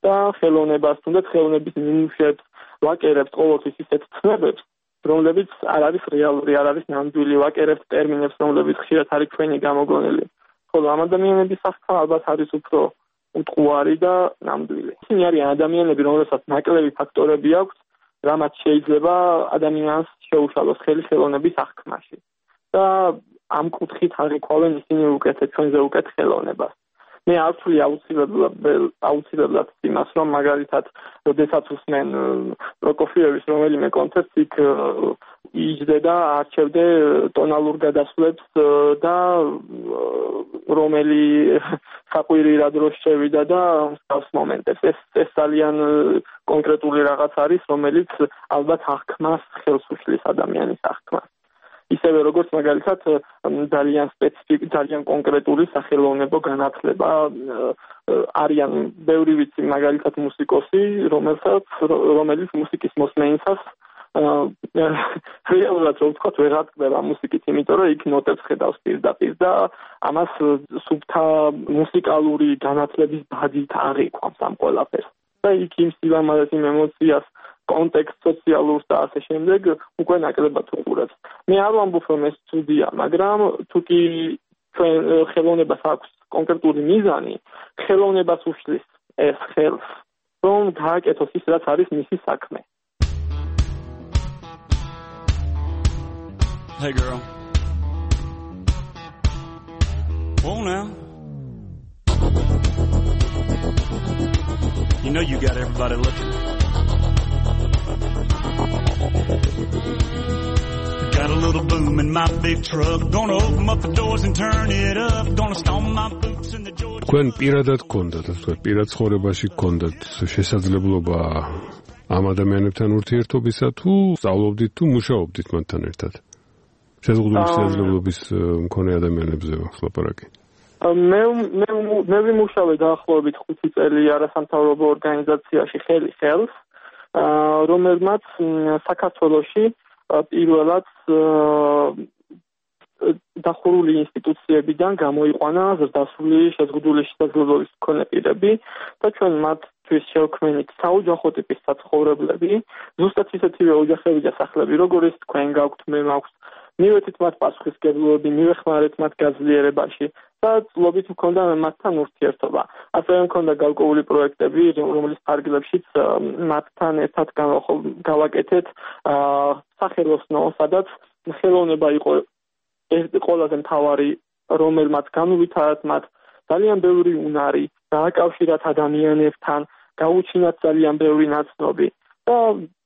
და ხელოვნებას, თუნდაც ხელოვნების ნიმუშებს, ვაკერებთ ყოველთვის ისეთ ცნებებს, რომლებიც არ არის რეალური, არ არის ნამდვილი, ვაკერებთ ტერმინებს, რომლებიც ხშირად არის ჩვენი გამოგონილი. ხოლო ამ ადამიანების აღქმა ალბათ არის უფრო უტყუარი და ნამდვილი. ისინი არიან ადამიანები, რომლებსაც ნაკლები ფაქტორები აქვს, რამაც შეიძლება ადამიანს შეუშალოს ხელი ხელოვნების აღქმაში. და ამ კუთხით აღიქვავენ ისინი უკეთე ჩვენზე უკეთ ხელოვნებას. მე არ ვთვლი აუცილებლად აუცილებლად იმას, რომ მაგალითად, როდესაც უსმენ პროკოფიევის რომელიმე კონცერტს იქ იჯდე და არჩევდე ტონალურ გადასვლებს და რომელი საყვირი რა დროს შევიდა და მსგავს მომენტებს. ეს ეს ძალიან კონკრეტული რაღაც არის, რომელიც ალბათ აღქმას ხელს უშლის ადამიანის აღქმას. ისევე როგორც მაგალითად ძალიან სპეციფიკური, ძალიან კონკრეტული სახელოვნებო განათლება არიან ბევრი ვიცი მაგალითად მუსიკოსი, რომელსაც რომელიც მუსიკის მოსმენისას რეალურად რომ ვთქვათ ვეღარ ტკბება მუსიკით, იმიტომ რომ იქ ნოტებს ხედავს პირდაპირ და ამას სუფთა მუსიკალური განათლების ბადით აღიქვამს ამ ყველაფერს. და იქ იმ სილამაზეს, იმ ემოციას, კონტექსტ სოციალურს და ასე შემდეგ უკვე ნაკლებად უყურებს. მე არ ვამბობ რომ ეს ცუდია, მაგრამ თუ კი ხელოვნებას აქვს კონკრეტული მიზანი, ხელოვნებას უშლის ეს ხელს, რომ გააკეთოს ის, რაც არის მისი საქმე. Hey girl. Oh now. You know you got everybody looking. Got a little boom in my big truck. Gonna open up the doors and turn it up. Gonna stomp my boots in the Georgia. თქვენ პირადად გქონდათ, ასე ვთქვათ, პირად ცხოვრებაში გქონდათ შესაძლებლობა ამ ადამიანებთან ურთიერთობისა თუ სწავლობდით თუ მუშაობდით მათთან ერთად? შეზღუდული შესაძლებლობის მქონე ადამიანებზე ლაპარაკი. მე მე მე ვიმუშავე დაახლოებით ხუთი წელი არასამთავრობო ორგანიზაციაში ხელი ხელს, რომელმაც საქართველოში პირველად დახურული ინსტიტუციებიდან გამოიყვანა ზრდასრული შეზღუდული შესაძლებლობის მქონე პირები და ჩვენ მათთვის შევქმნით საოჯახო ტიპის საცხოვრებლები, ზუსტად ისეთივე ოჯახები და სახლები, როგორიც თქვენ გაქვთ, მე მაქვს. მივეთით მათ პასუხისმგებლობები, მივეხმარეთ მათ გაძლიერებაში და წლობით მქონდა მათთან ურთიერთობა. ასევე მქონდა გარკვეული პროექტები, რომლის ფარგლებშიც მათთან ერთად გავაკეთეთ სახელოსნო, სადაც ხელოვნება იყო ყველაზე მთავარი, რომელმაც განუვითარათ მათ ძალიან ბევრი უნარი, დააკავშირათ ადამიანებთან, გაუჩინათ ძალიან ბევრი ნაცნობი და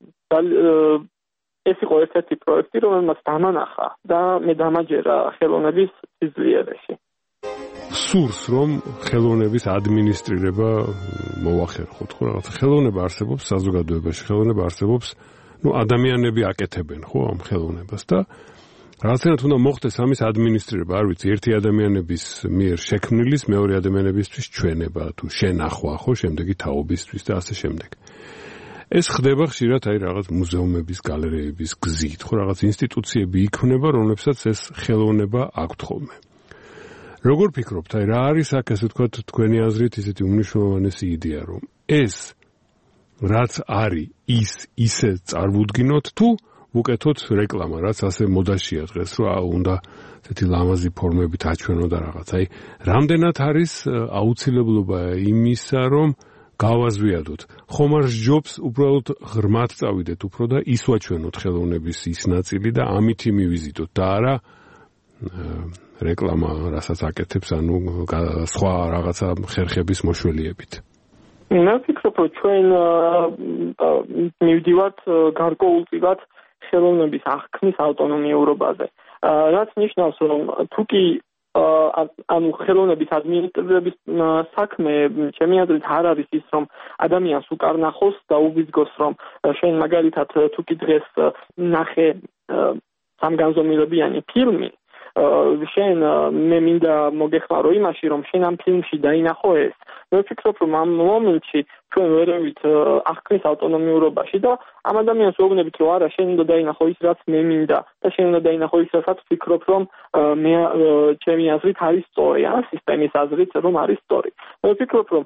ეს იყო ერთ-ერთი პროექტი, რომელმაც დამანახა და მე დამაჯერა ხელოვნების სიძლიერეში. სურს რომ ხელოვნების ადმინისტრირება მოვახერხოთ, ხო რაღაც ხელოვნება არსებობს საზოგადოებაში, ხელოვნება არსებობს, ну ადამიანები აკეთებენ, ხო ამ ხელოვნებას და რაღაცნაირად უნდა მოხდეს ამის ადმინისტრირება, არ ვიცი, ერთი ადამიანების მიერ შექმნილის მეორე ადამიანებისთვის ჩვენება თუ შენახვა, ხო, შემდეგი თაობისთვის და ასე შემდეგ. ეს ხდება ხშირად აი რაღაც მუზეუმების, გალერეების გზით, ხო, რაღაც ინსტიტუციები იქმნება, რომლებსაც ეს ხელოვნება აქვთ ხოლმე. როგორ ფიქრობთ, აი რა არის აქ, ასე ვთქვათ, თქვენი აზრით ისეთი უმნიშვნელოვანესი იდეა, რომ ეს რაც არის ის ისე წარმოვდგინოთ თუ უკეთოთ რეკლამა, რაც ასე მოდაშია დღეს, რომ აუ უნდა ესეთი ლამაზი ფორმებით აჩვენო და რაღაც. აი, რამდენად არის აუცილებლობა იმისა, რომ გავაზვიადოთ. ხომ არ სჯობს უბრალოდ ღრმად წავიდეთ უფრო და ის ვაჩვენოთ ხელოვნების ის ნაწილი და ამითი მივიზიდოთ და არა რეკლამა, რასაც აკეთებს, ანუ სხვა რაღაცა ხერხების მოშველიებით. მე ვფიქრობ, რომ ჩვენ მივდივართ გარკვეულწილად ხელოვნების აღქმის ავტონომიურობაზე. რაც ნიშნავს, რომ თუ კი ანუ ხელოვნების ადმინისტრირების საქმე ჩემი აზრით არ არის ის, რომ ადამიანს უკარნახოს და უბიძგოს, რომ შენ მაგალითად თუ კი დღეს ნახე სამგანზომილებიანი ფილმი, შენ მე მინდა მოგეხმარო იმაში, რომ შენ ამ ფილმში დაინახო ეს. მე ვფიქრობ, რომ ამ მომენტში ჩვენ ვერევით აღქმის ავტონომიურობაში და ამ ადამიანს ვეუბნებით, რომ არა, შენ უნდა დაინახო ის, რაც მე მინდა და შენ უნდა დაინახო ის, რასაც ვფიქრობ, რომ მე ჩემი აზრით არის სწორი, ან სისტემის აზრით, რომ არის სწორი. მე ვფიქრობ, რომ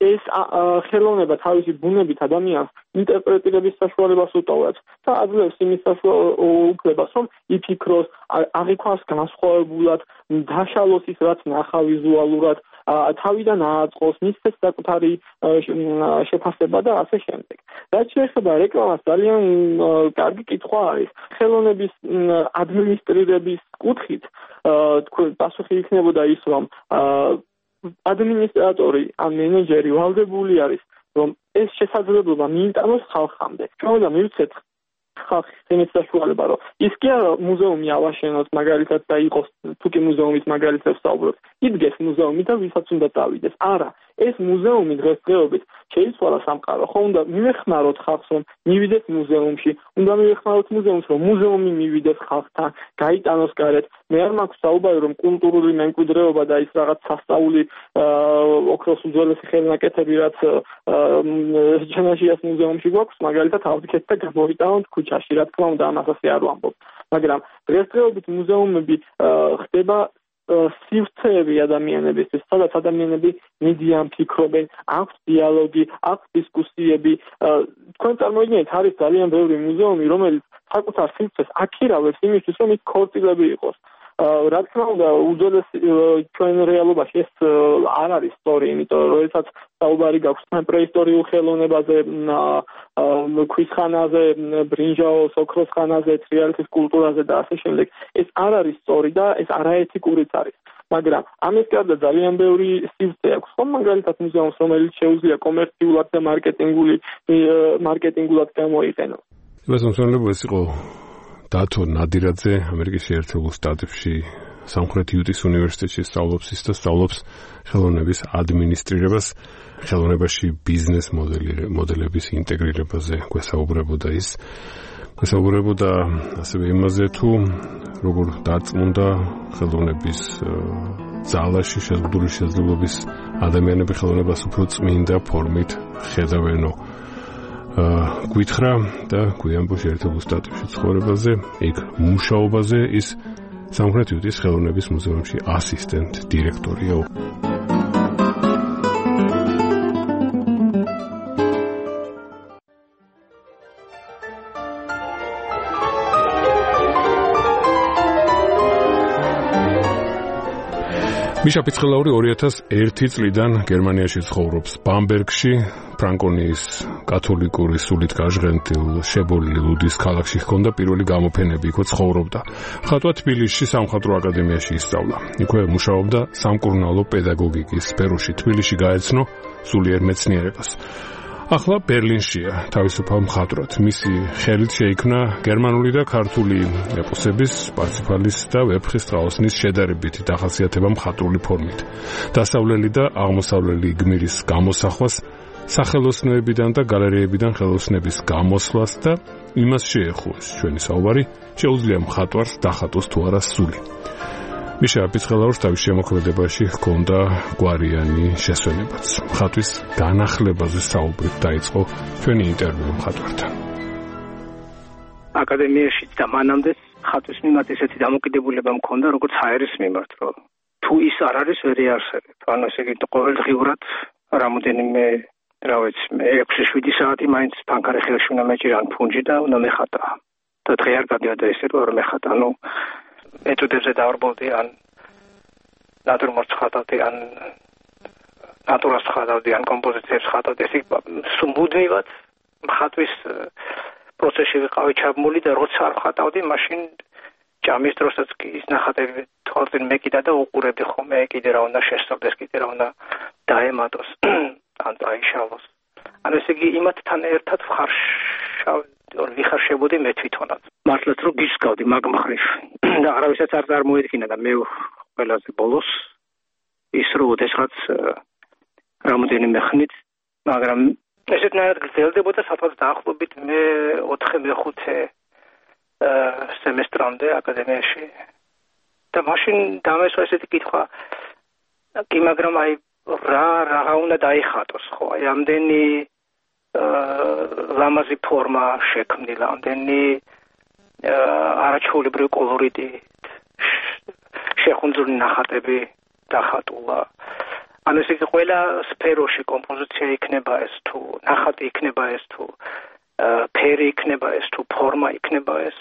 ეს ხელოვნება თავისი ბუნებით ადამიანს ინტერპრეტირების საშუალებას უტოვებს და აძლევს იმის უფლებას, რომ იფიქროს, აღიქვას განსხვავებულად, დაშალოს ის, რაც ნახა ვიზუალურად, თავიდან ააწყოს, მისცეს საკუთარი შეფასება და ასე შემდეგ. რაც შეეხება რეკლამას, ძალიან კარგი კითხვა არის. ხელოვნების ადმინისტრირების კუთხით პასუხი იქნებოდა ის, რომ ადმინისტრატორი ან მენეჯერი ვალდებული არის, რომ ეს შესაძლებლობა მიიტანოს ხალხამდე. ჩვენ უნდა მივცეთ ხალხის იმის საშუალება, რომ ის კი არა მუზეუმი ავაშენოს მაგალითად და იყოს თუ კი მუზეუმის მაგალითად ვსაუბრობთ, იდგეს მუზეუმი და ვისაც უნდა დავიდეს. არა, ეს მუზეუმი დღესდღეობით შეიცვალა სამყარო, ხო უნდა მივეხმაროთ ხალხს, რომ მივიდეს მუზეუმში, უნდა მივეხმაროთ მუზეუმს, რომ მუზეუმი მივიდეს ხალხთან, გაიტანოს გარეთ. მე არ მაქვს საუბარი, რომ კულტურული მემკვიდრეობა და ის რაღაც სასწაული ოქროს უძველესი ხელნაკეთები, რაც ჩანაშიას მუზეუმში გვაქვს, მაგალითად ავდიქეთ და გამოვიტანოთ ქუჩაში, რა თქმა უნდა, ამას ასე არ ვამბობ. მაგრამ დღესდღეობით მუზეუმები ხდება სივრცეები ადამიანებისთვის, სადაც ადამიანები მიდიან, ფიქრობენ, აქვს დიალოგი, აქვს დისკუსიები. თქვენ წარმოიდგინეთ, არის ძალიან ბევრი მუზეუმი, რომელიც საკუთარ სივრცეს აქირავებს იმისთვის, რომ ის ქორწილები იყოს. რა თქმა უნდა, უძველესი ჩვენ რეალობაში ეს არ არის სწორი, იმიტომ რომ როდესაც საუბარი გაქვს პრეისტორიულ ხელოვნებაზე, ქვის ხანაზე, ბრინჯაოს, ოქროს ხანაზე, თრიალეთის კულტურაზე და ასე შემდეგ, ეს არ არის სწორი და ეს არაეთიკურიც არის. მაგრამ ამის გარდა ძალიან ბევრი სივრცე აქვს, ხომ მაგალითად მუზეუმს, რომელიც შეუძლია კომერციულად და მარკეტინგული მარკეტინგულად გამოიყენოს. ეს იყო დათო ნადირაძე, ამერიკის შეერთებულ შტატებში სამხრეთ იუტის უნივერსიტეტში სწავლობს ის და სწავლობს ხელოვნების ადმინისტრირებას, ხელოვნებაში ბიზნეს მოდელების ინტეგრირებაზე გვესაუბრებოდა ის. გვესაუბრებოდა ასევე იმაზე, თუ როგორ დარწმუნდა ხელოვნების ძალაში შეზღუდული შესაძლებლობის ადამიანები ხელოვნებას უფრო წმინდა ფორმით ხედავენო. გვითხრა და გვიანბო შეერთებულ შტატებში ცხოვრებაზე, იქ მუშაობაზე, ის სამხრეთ იუტის ხელოვნების მუზეუმში ასისტენტ დირექტორია. მიშა ფიცხელაური ორი ათას ერთი წლიდან გერმანიაში ცხოვრობს, ბამბერგში, ფრანკონიის კათოლიკური სულით გაჟღენთილ შებოლილი ლუდის ქალაქში ჰქონდა პირველი გამოფენები, იქ ცხოვრობდა. ხატვა თბილისში სამხატვრო აკადემიაში ისწავლა. იქვე მუშაობდა სამკურნალო პედაგოგიკის სფეროში. თბილისში გაეცნო სულიერ მეცნიერებას. ახლა ბერლინშია თავისუფალ მხატვრად. მისი ხელით შეიქმნა გერმანული და ქართული ეპოსების, პარციფალის და ვეფხის ტყაოსნის შედარებითი დახასიათება მხატვრული ფორმით. დასავლელი და აღმოსავლელი გმირის გამოსახვას, სახელოსნოებიდან და გალერეებიდან ხელოსნების გამოსვლას და იმას შეეხოს ჩვენი საუბარი, შეუძლია მხატვარს დახატოს თუ არა სული. მიშა ფიცხელაურს თავის შემოქმედებაში ჰქონდა გვარიანი შესვენებაც. მხატვის განახლებაზე საუბრით დაიწყო ჩვენი ინტერვიუ მხატვართან. აკადემიაში და მანამდე მხატვის მიმართ ესეთი დამოკიდებულება მქონდა, როგორც ჰაერის მიმართ, რომ თუ ის არ არის, ვერ იარსებებ. ანუ ესე იგი ყოველდღიურად რამოდენიმე, რა ვიცი, ექვსი შვიდი საათი მაინც ფანქარი ხელში უნდა მეჭირა ან ფუნჯი და უნდა მეხატა. და დღე არ გადიოდა ესე რომ მეხატა, ანუ ეტუდებზე დავარბოვდი, ან ნატურმორტს ხატავდი, ან ნატურას ხატავდი, ან კომპოზიციებს ხატავდი. ესე მუდმივად მხატვის პროცესში ვიყავი ჩაბმული და როცა არ ხატავდი, მაშინ ჭამის დროსაც კი ის ნახატები თვალწინ მეკიდა და უყურებდი ხოლმე, კიდე რა უნდა შესწავდეს, კიდე რა უნდა დაემატოს, ან დაიშალოს. ანუ ესე იგი იმათთან ერთად ვხარშავ ვიხარშებოდი მე თვითონაც. მართლაც რომ გისკავდი მაგ მხრივ და არავისაც არ წარმოედგინა და მე ყველაზე ბოლოს ის რომ ოდესღაც რამოდენიმე ხნით, მაგრამ ესეთნაირად გრძელდებოდა სადღაც დაახლოებით მე ოთხი მეხუთე სემესტრამდე აკადემიაში და მაშინ დამესვა ესეთი კითხვა, კი მაგრამ აი რა რა უნდა დაიხატოს, ხო, აი ამდენი ლამაზი ფორმა შექმნილა, ამდენი არაჩვეულებრივი კოლორიტი, შეხუნძური ნახატები დახატულა. ანუ ესე იგი ყველა სფეროში კომპოზიცია იქნება ეს თუ ნახატი იქნება ეს თუ ფერი იქნება ეს თუ ფორმა იქნება ეს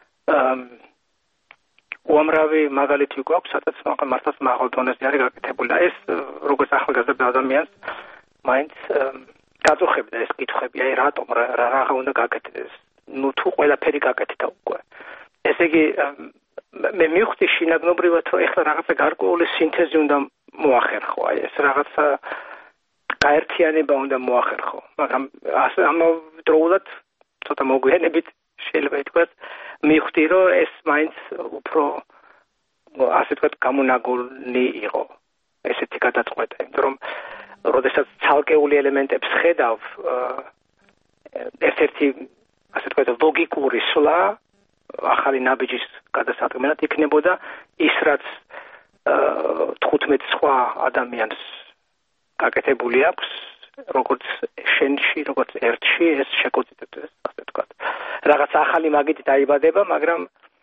უამრავი მაგალითი გვაქვს სადაც მართლაც მაღალ დონეზე არის გაკეთებული და ეს როგორც ახალგაზრდა ადამიანს მაინც გაწუხებდა ეს კითხვები აი რატომ რა რაღა უნდა გაკეთდეს ნუ თუ ყველაფერი გაკეთდა უკვე ესე იგი მე მივხვდი შინაგნობრივად რომ ეხლა რაღაცა გარკვეული სინთეზი უნდა მოახერხო აი ეს რაღაცა გაერთიანება უნდა მოახერხო მაგრამ ამავდროულად ცოტა მოგვიანებით შეიძლება ითქვას მივხვდი რომ ეს მაინც უფრო ასე ვთქვათ გამონაგოლნი იყო ესეთი გადაწყვეტა იმიტომ რომ როდესაც ცალკეული ელემენტებს ხედავ ერთ-ერთი ასე ვთქვათ ლოგიკური სვლა ახალი ნაბიჯის გადასადგმელად იქნებოდა ის რაც თხუთმეტ სხვა ადამიანს გაკეთებული აქვს როგორც შენში როგორც ერთში ეს შეკუთვნილ ასე ვთქვათ რაღაც ახალი მაგით დაიბადება მაგრამ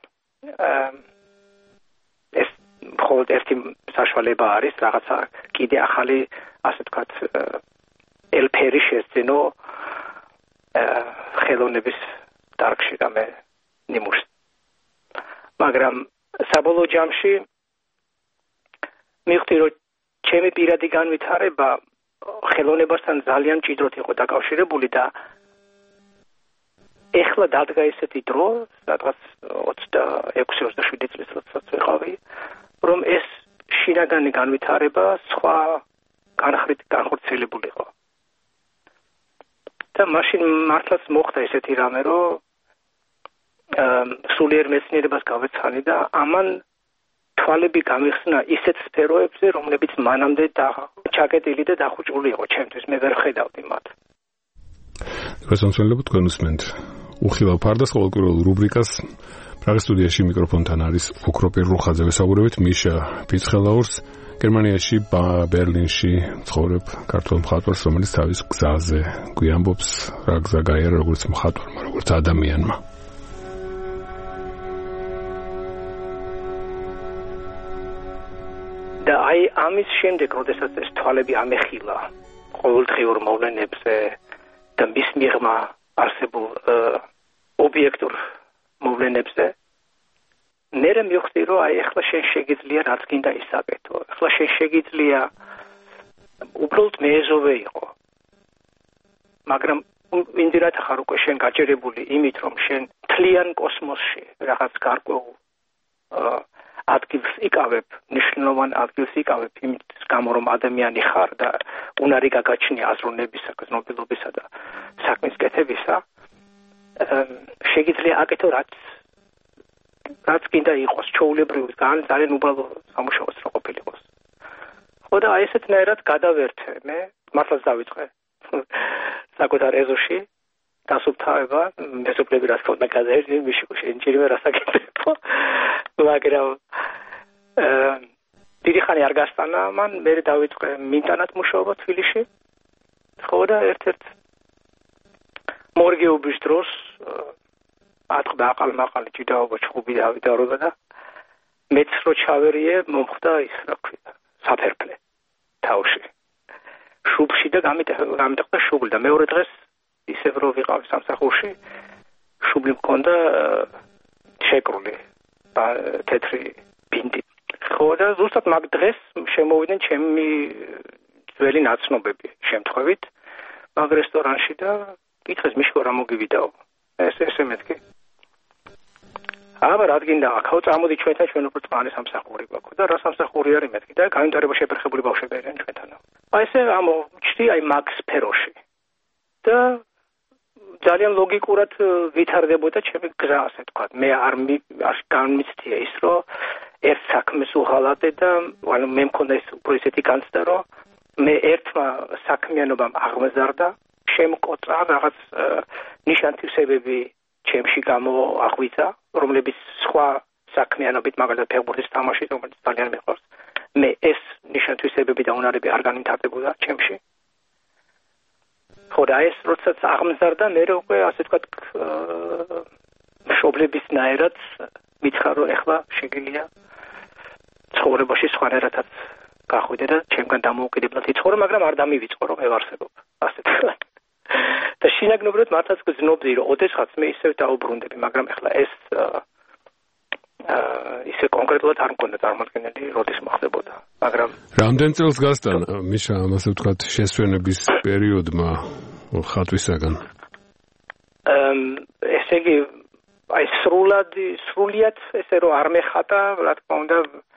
ეს მხოლოდ ერთი საშუალება არის რაღაცა კიდე ახალი ასე ვთქვათ ელფერი შესძენო ხელოვნების დარგში და მე ნიმუშს მაგრამ საბოლოო ჯამში მივხვდი რომ ჩემი პირადი განვითარება ხელოვნებასთან ძალიან მჭიდროდ იყო დაკავშირებული და ეხლა დადგა ესეთი დრო სადღაც ოცდაექვსი ოცდაშვიდი წლის როდესაც ვიყავი რომ ეს შინაგანი განვითარება სხვა განხრით განხორციელებულიყო და მაშინ მართლაც მოხდა ესეთი რამე რომ სულიერ მეცნიერებას გავეცანი და ამან თვალები გამიხსნა ისეთ სფეროებზე რომლებიც მანამდე ჩაკეტილი და დახუჭული იყო ჩემთვის მე ვერ ხედავდი მათ გასამწვენებლად თქვენ უსმენთ უხილავ ფარდას ყოველკვირეულ რუბრიკას პრაღის სტუდიაში მიკროფონთან არის ოქროპირ რუხაძე ვესაუბრებით მიშა ფიცხელაურს გერმანიაში ბერლინში ცხოვრებ ქართულ მხატვარს რომელიც თავის გზაზე გვიამბობს რა გზა გაიარა როგორც მხატვარმა როგორც ადამიანმა და აი ამის შემდეგ როდესაც ეს თვალები ამეხილა ყოველდღიურ მოვლენებზე და მის მიღმა არსებულ ობიექტურ მოვლენებზე მე მივხვდი რომ აი ახლა შენ შეგიძლია რაც გინდა ისაკეთო ახლა შენ შეგიძლია უბრალოდ მეეზოვე იყო მაგრამ ინდირათ ხარ უკვე შენ გაჭერებული იმით რომ შენ თლიან კოსმოსში რაღაც გარკვეულ ადგილს იკავებ ნიშნულოვან ადგილს იკავებ იმით გამო რომ ადამიანი ხარ და უნარი გაგაჩნია აზროვნებისა გზნობილობისა და საქმის კეთებისა შეგიძლია აკეთო რაც რაც კიდე იყოს ჩაულებრივი ძალიან უბრალო სამუშაოს რა ყოფილიყოს ხო და აი ესეთნაირად გადავერთე მე მართლაც დავიწყე საკუთარ ეზოში დასუფთავება მეზობლები რაც ქონდა გადაერთე მიშო შენ ჯერიმე რასაკეთებო მაგრამ დიდი ხანი არ გასტანა მან მე დავიწყე მინტანად მუშაობა თბილისში ხო და ერთ-ერთ მორგეობის დროს ატყდა აყალმაყალი ჭიდაობა ჩხუბი დავიდაროდა და მეც რო ჩავერიე მომხდა ის რა ქვია საფერფლე თავში შუბში და გამიტეხდა შუბლი და მეორე დღეს ისევ რო ვიყავ სამსახურში შუბლი მქონდა შეკრული თეთრი ბინდი ხო და ზუსტად მაგ დღეს შემოვიდნენ ჩემი ძველი ნაცნობები შემთხვევით მაგ რესტორანში და კითხეს მიშკო რა მოგივიდაო ეს ესე მეთქი აბა რადგინდა აქაო წამოდი ჩვენთან ჩვენ უფრო წყალი სამსახური გვაქვს და რა სამსახური არის მეთქი და განვითარება შეფერხებული ბავშვები არიან ჩვენთან აი ესე ამოჩდი აი მაგ სფეროში და ძალიან ლოგიკურად ვითარდებოდა ჩემი გზა ასე ვთქვათ მე არ არ განმიცდია ის რომ ერთ საქმეს უღალატე და ანუ მე მქონდა ის უფრო ისეთი განცდა რომ მე ერთმა საქმიანობამ აღმზარდა შემკოწა რაღაც ნიშანთვისებები ჩემში გამოაღვიძა რომლებიც სხვა საქმიანობით მაგალითად ფეხბურთის თამაში რომელიც ძალიან მიყვარს მე ეს ნიშანთვისებები და უნარები არ განვითარდებოდა ჩემში ხო და ეს როდესაც აღმზარდა მე უკვე ასე ვთქვათ მშობლებისნაირად მითხრა რომ ეხლა შეგიძლია ცხოვრებაში სხვანაირადაც გახვიდე და ჩემგან დამოუკიდებლად იცხოვრო, მაგრამ არ დამივიწყო რომ ევარსებობ. ასე თქვა. და შინაგნობრივად მართლაც გძნობდი რომ ოდესღაც მე ისევ დაუბრუნდები, მაგრამ ახლა ეს ისე კონკრეტულად არ მქონდა წარმოქმნილი, როდის მოხდებოდა. მაგრამ რამდენ წელს გასტან მიშა ამასე ვთქვათ შესვენების პერიოდმა ხატვისაგან? ესე იგი აი სრულად სრულიად ესე რომ არ მეხატა, რა თქმა უნდა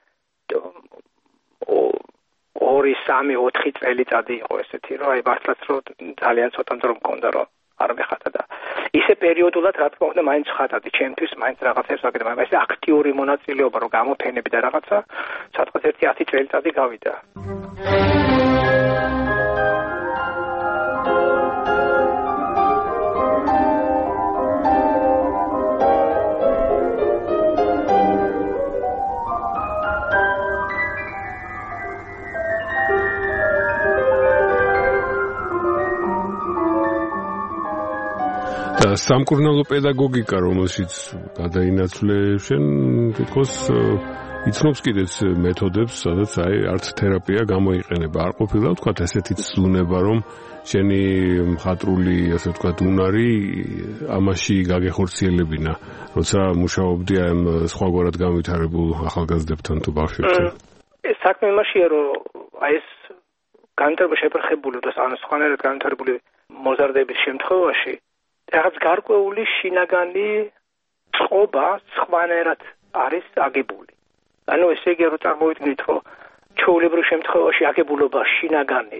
ორი, სამი, ოთხი წელიწადი იყო ესეთი, რომ აი მართლაც რომ ძალიან ცოტა დრო მქონდა რომ არ მეხატა და ისე პერიოდულად რა თქმა უნდა მაინც ხატადი ჩემთვის, მაინც რაღაცებს ვაკეთებ, მაგრამ ესე აქტიური მონაწილეობა რომ გამოფენები და რაღაცა სადღაც ერთი ათი წელიწადი გავიდა. და სამკურნალო პედაგოგიკა, რომელშიც გადაინაცვლე შენ, თითქოს იცნობს კიდეც მეთოდებს, სადაც აი არც თერაპია გამოიყენება. არ ყოფილა ვთქვათ ესეთი ცდუნება, რომ შენი მხატვრული, ასე ვთქვათ, უნარი ამაში გაგეხორციელებინა, როცა მუშაობდი ამ სხვაგვარად განვითარებულ ახალგაზრდებთან თუ ბავშვებთან. ეს საქმე იმაშია, რომ აი ეს განვითარება შეფერხებული და სხვანაირად განვითარებული მოზარდების შემთხვევაში რაღაც გარკვეული შინაგანი წყობა სხვანაირად არის აგებული. ანუ ესე იგი რომ წარმოვიდგინეთ, რომ ჩვეულებრივ შემთხვევაში აგებულობა შინაგანი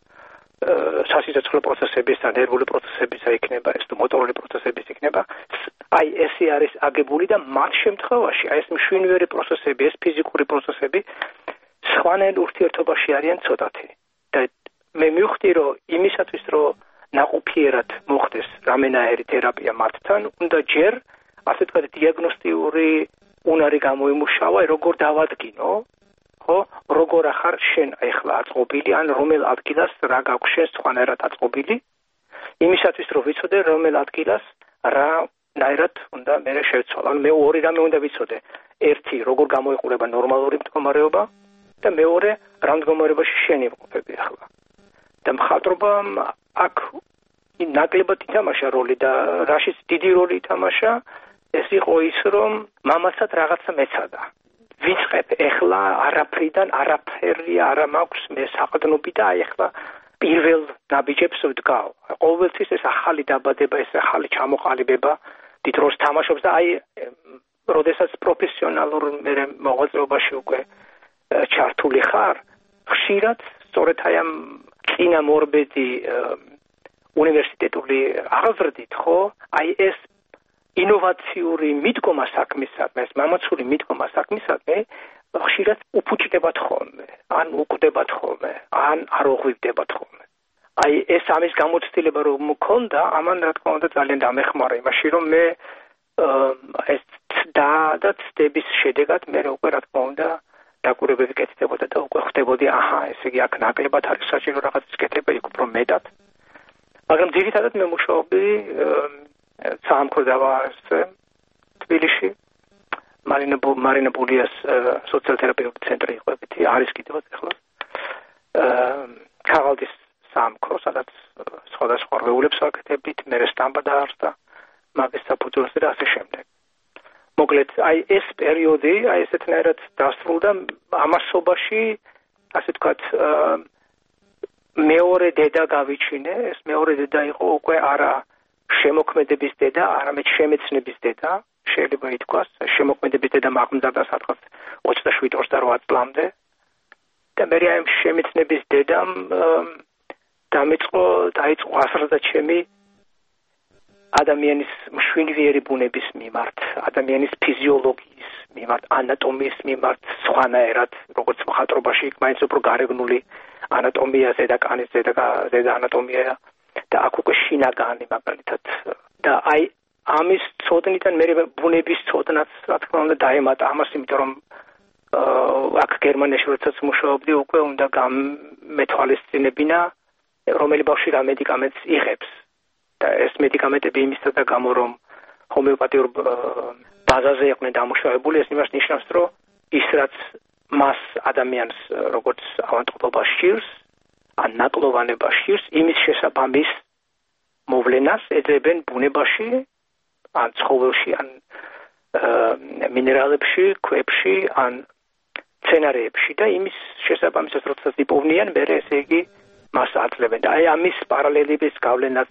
სასიცოცხლო პროცესების და ნერვული პროცესების იქნება, ეს თუ მოტორული პროცესების იქნება, აი ესე არის აგებული და მათ შემთხვევაში აი ეს მშვენიერი პროცესები, ეს ფიზიკური პროცესები სხვანაირ ურთიერთობაში არიან ცოტათი. და მე მივხვდი, რომ იმისათვის რომ ნაყოფიერად მოხდეს რამენაერი თერაპია მათთან, უნდა ჯერ ასე თქვა დიაგნოსტიური უნარი გამოიმუშავა, როგორ დავადგინო, ხო, როგორ ახარ შენ ახლა აწყობილი, ან რომელ ადგილას რა გაქვს შენ სხვანაირად აწყობილი, იმისათვის რომ ვიცოდე რომელ ადგილას რა ნაირად უნდა მე შევცვალო. ანუ მე ორი რამე უნდა ვიცოდე. ერთი, როგორ გამოიყურება ნორმალური მდგომარეობა და მეორე, რა მდგომარეობაში შენ იმყოფები ახლა. და მხატვრობამ აქ ნაკლებად ითამაშა როლი და რაშიც დიდი როლი ითამაშა, ეს იყო ის, რომ მამაცად რაღაცა მეცადა. ვიწყებ ეხლა არაფრიდან არაფერი არ მაქვს მე საყდნობი და აი ეხლა პირველ ნაბიჯებს ვდგავ. ყოველთვის ეს ახალი დაბადება, ეს ახალი ჩამოყალიბება დიდ როლს თამაშობს და აი როდესაც პროფესიონალურ მე მოღვაწეობაში უკვე ჩართული ხარ, ხშირად სწორედ აი ამ წინა მორბედი უნივერსიტეტული აღზრდით, ხო? აი ეს ინოვაციური მიდგომა საქმისადმი, ეს მამაცური მიდგომა საქმისადმი ხშირად უფუჭდებათ ხოლმე, ან უკვდებათ ხოლმე, ან არ ოღვივდებათ ხოლმე. აი ეს ამის გამოცდილება რომ მქონდა, ამან რა თქმა უნდა ძალიან დამეხმარა იმაში, რომ მე ეს ცდა და ცდების შედეგად მე უკვე რა თქმა უნდა დაკვირვებები კეთდებოდა და უკვე ხვდებოდი, აჰა, ესე იგი აქ ნაკლებად არის საჭირო რაღაცის კეთება, იქ უფრო მეტად. მაგრამ ძირითადად მე მუშაობდი საამქრო დავაარსე თბილისში, მარინა ბულიას სოციალთერაპიული ცენტრი იყო ეგეთი, არის კიდევაც ახლა. ქაღალდის საამქრო, სადაც სხვადასხვა რვეულებს ვაკეთებდით, მე სტამბა დაარსდა, მაგის საფუძველზე და ასე შემდეგ. მოკლედ, აი ეს პერიოდი, აი ესეთნაირად დასრულდა ამასობაში, ასე ვთქვათ, მეორე დედა გავიჩინე, ეს მეორე დედა იყო უკვე არა შემოქმედების დედა, არამედ შემეცნების დედა, შეიძლება ითქვას, შემოქმედების დედა აღმზარდა სადღაც ოცდაშვიდ ოცდაოთხ წლამდე. და მე ამ შემეცნების დედამ დამიწყო, დაიწყო აზრდა ჩემი ადამიანის მშვენიერი ბუნების მიმართ, ადამიანის ფიზიოლოგიის მიმართ, ანატომიის მიმართ, სხვანაირად, როგორც მხატვრობაში, მაინც უფრო გარეგნული ანატომია, ზედაკანის ზედა ანატომია და აქ უკვე შინაგანი მაგალითად. და აი ამის ცოდნიდან მე ბუნების ცოდნაც რა თქმა უნდა დაემატა ამას, იმიტომ რომ აქ გერმანიაში როდესაც მუშაობდი, უკვე უნდა გამეთვალისწინებინა, რომელი ბავშვი რა მედიკამენტს იღებს. და ეს მედიკამენტები იმისათა გამო, რომ ჰომეოპათიურ ბაზაზე იყვნენ დამუშავებული, ეს იმას ნიშნავს, რომ ის რაც მას ადამიანს როგორც ავადმყოფობა სჭირს, ან ნაკლოვანება სჭირს, იმის შესაბამის მოვლენას ეძებენ ბუნებაში, ან ცხოველში, ან მინერალებში, ქვებში, ან მცენარეებში და იმის შესაბამისად როდესაც იპოვნიან, მერე ესე იგი მას აძლევენ. და აი ამის პარალელების გავლენაც,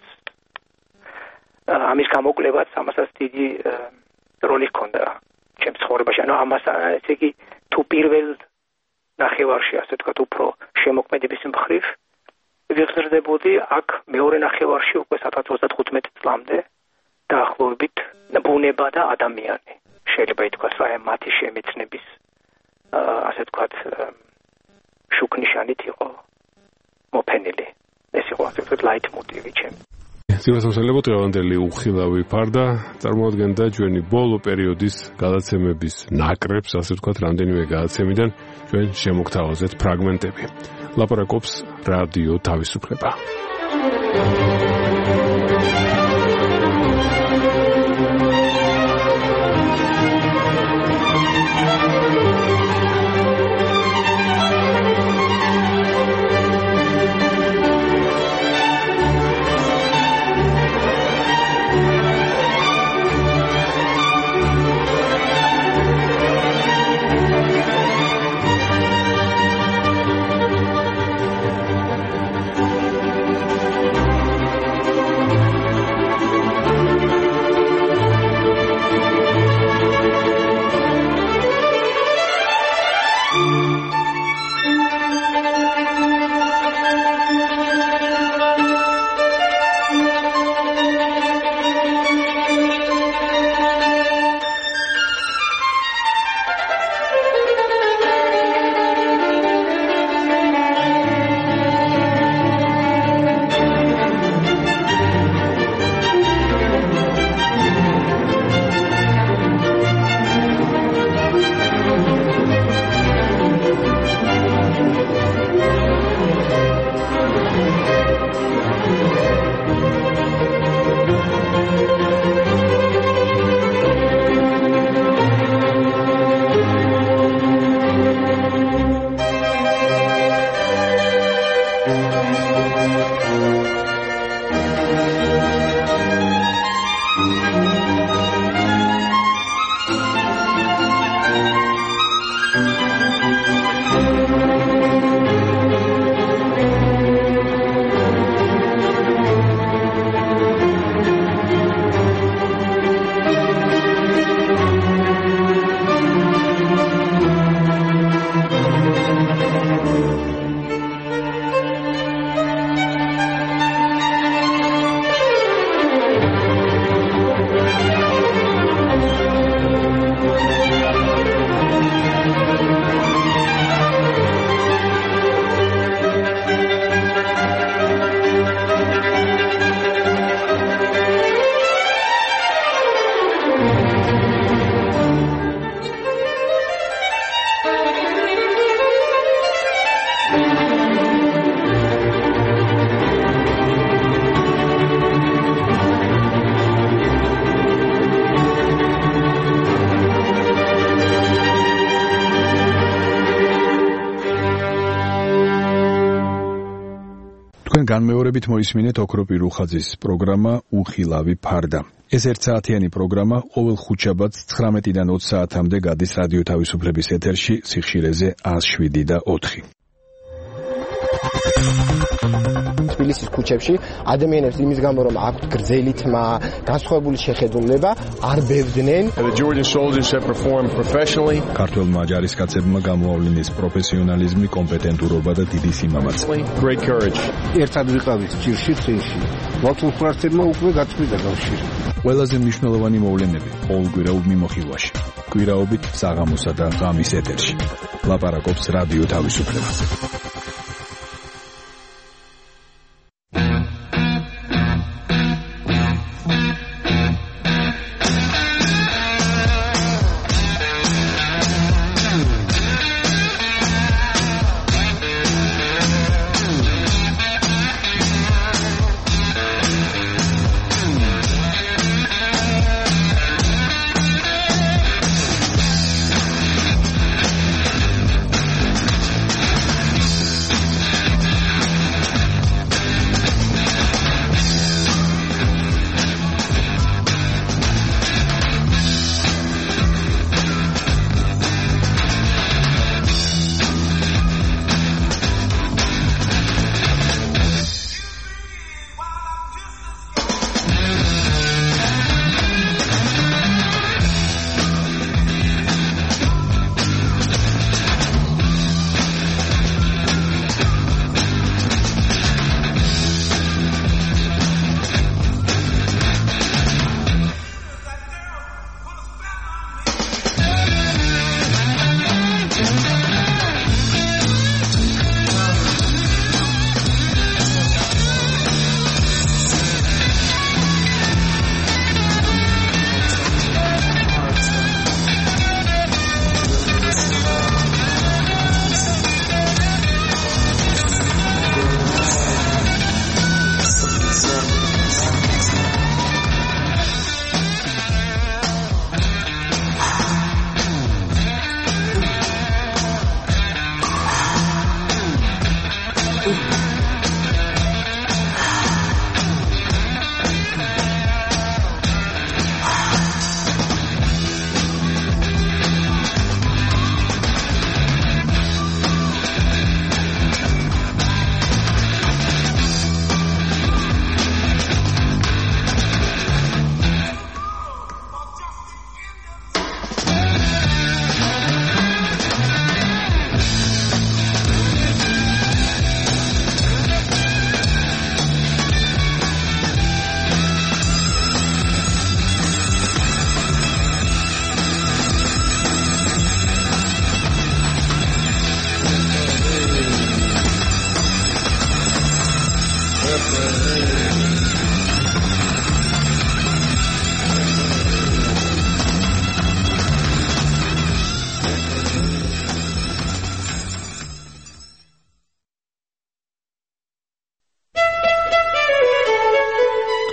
ამის გამოკვლევაც ამასაც დიდი როლი ჰქონდა ჩემს ცხოვრებაში. ანუ ამას ესე იგი თუ პირველ ნახევარში, ასე ვთქვათ, უფრო შემოქმედების მხრივ ვიღწრდებოდი, აქ მეორე ნახევარში უკვე სადღაც ოცდათხუთმეტი წლამდე დაახლოებით ბუნება და ადამიანი. შეიძლება ითქვას, აი მათი შემეცნების ასე ვთქვათ შუქნიშანით იყო მოფენილი. ეს იყო ასე ვთქვათ ლაიტმოტივი ჩემი. სიუჟეტო დღევანდელი უხილავი ფარდა წარმოადგენდა ჩვენი ბოლო პერიოდის გადაცემების ნაკრებს, ასე ვთქვათ, რამდენიმე გადაცემიდან ჩვენ შემოგთავაზეთ ფრაგმენტები. ლაპარაკობს რადიო თავისუფლება. განმეორებით მოისმინეთ ოქროპირ უხაძის პროგრამა უხილავი ფარდა. ეს ერთსაათიანი პროგრამა ყოველ ხუთშაბათს ცხრამეტიდან ოცი საათამდე გადის რადიო თავისუფლების ეთერში სიხშირეზე ას შვიდი და ოთხი. თბილისის ქუჩებში ადამიანებს იმის გამო რომ აქვთ გრძელი თმა, განსხვავებული შეხედულება, არ ბევდნენ. The Georgian soldiers have performed professionally. ქართველმა ჯარისკაცებმა გამოავლინეს პროფესიონალიზმი, კომპეტენტურობა და დიდი სიმამაცე. Great courage. ერთად ვიყავით ჭირში წინში. მათულხმარებმა უკვე გაწყვიტა კავშირი. ყველაზე მნიშვნელოვანი მოვლენები ყოველკვირეულ მიმოხილვაში. კვირაობით საღამოსა და ღამის ეთერში. ლაპარაკობს რადიო თავისუფლება.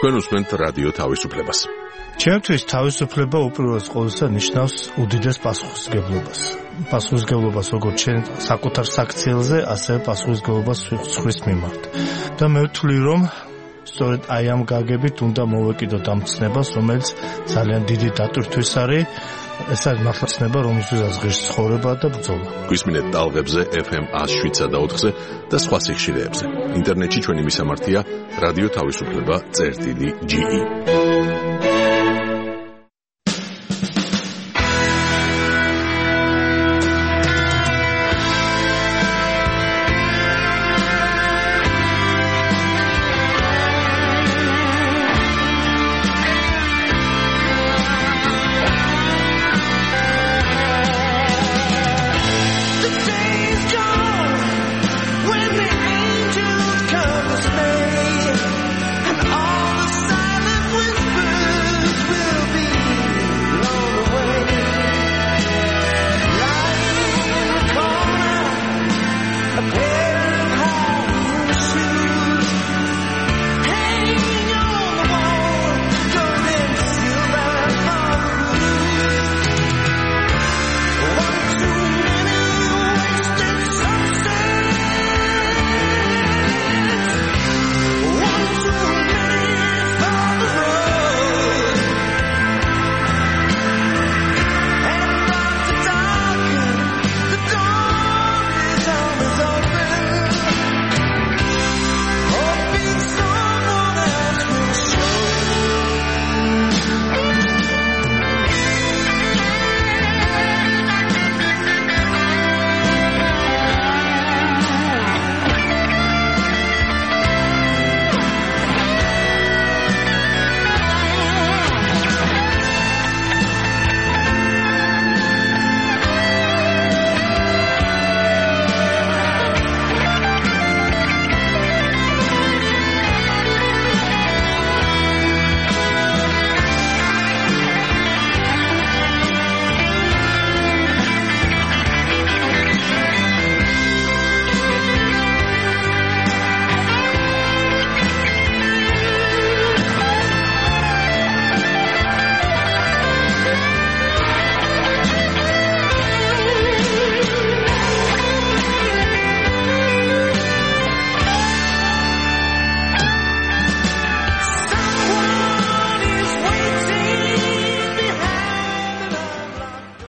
თქვენ უსმენთ რადიო თავისუფლებას. ჩემთვის თავისუფლება უპირველეს ყოვლისა ნიშნავს უდიდეს პასუხისმგებლობას. პასუხისმგებლობას როგორც ჩვენ საკუთარ საქციელზე, ასევე პასუხისმგებლობას სხვის მიმართ. და მე ვთვლი, რომ სწორედ აი ამ გაგებით უნდა მოვეკიდოთ ამ ცნებას, რომელიც ძალიან დიდი დატვირთვის არის. ეს არის მართლა ცნება, რომელსაც ღირს ცხოვრება და ბრძოლა. გვისმინეთ ტალღებზე ეფ ემ one oh seven point four და სხვა სიხშირეებზე. ინტერნეტში ჩვენი მისამართია რადიო თავისუფლება წერტილი ჯი ი.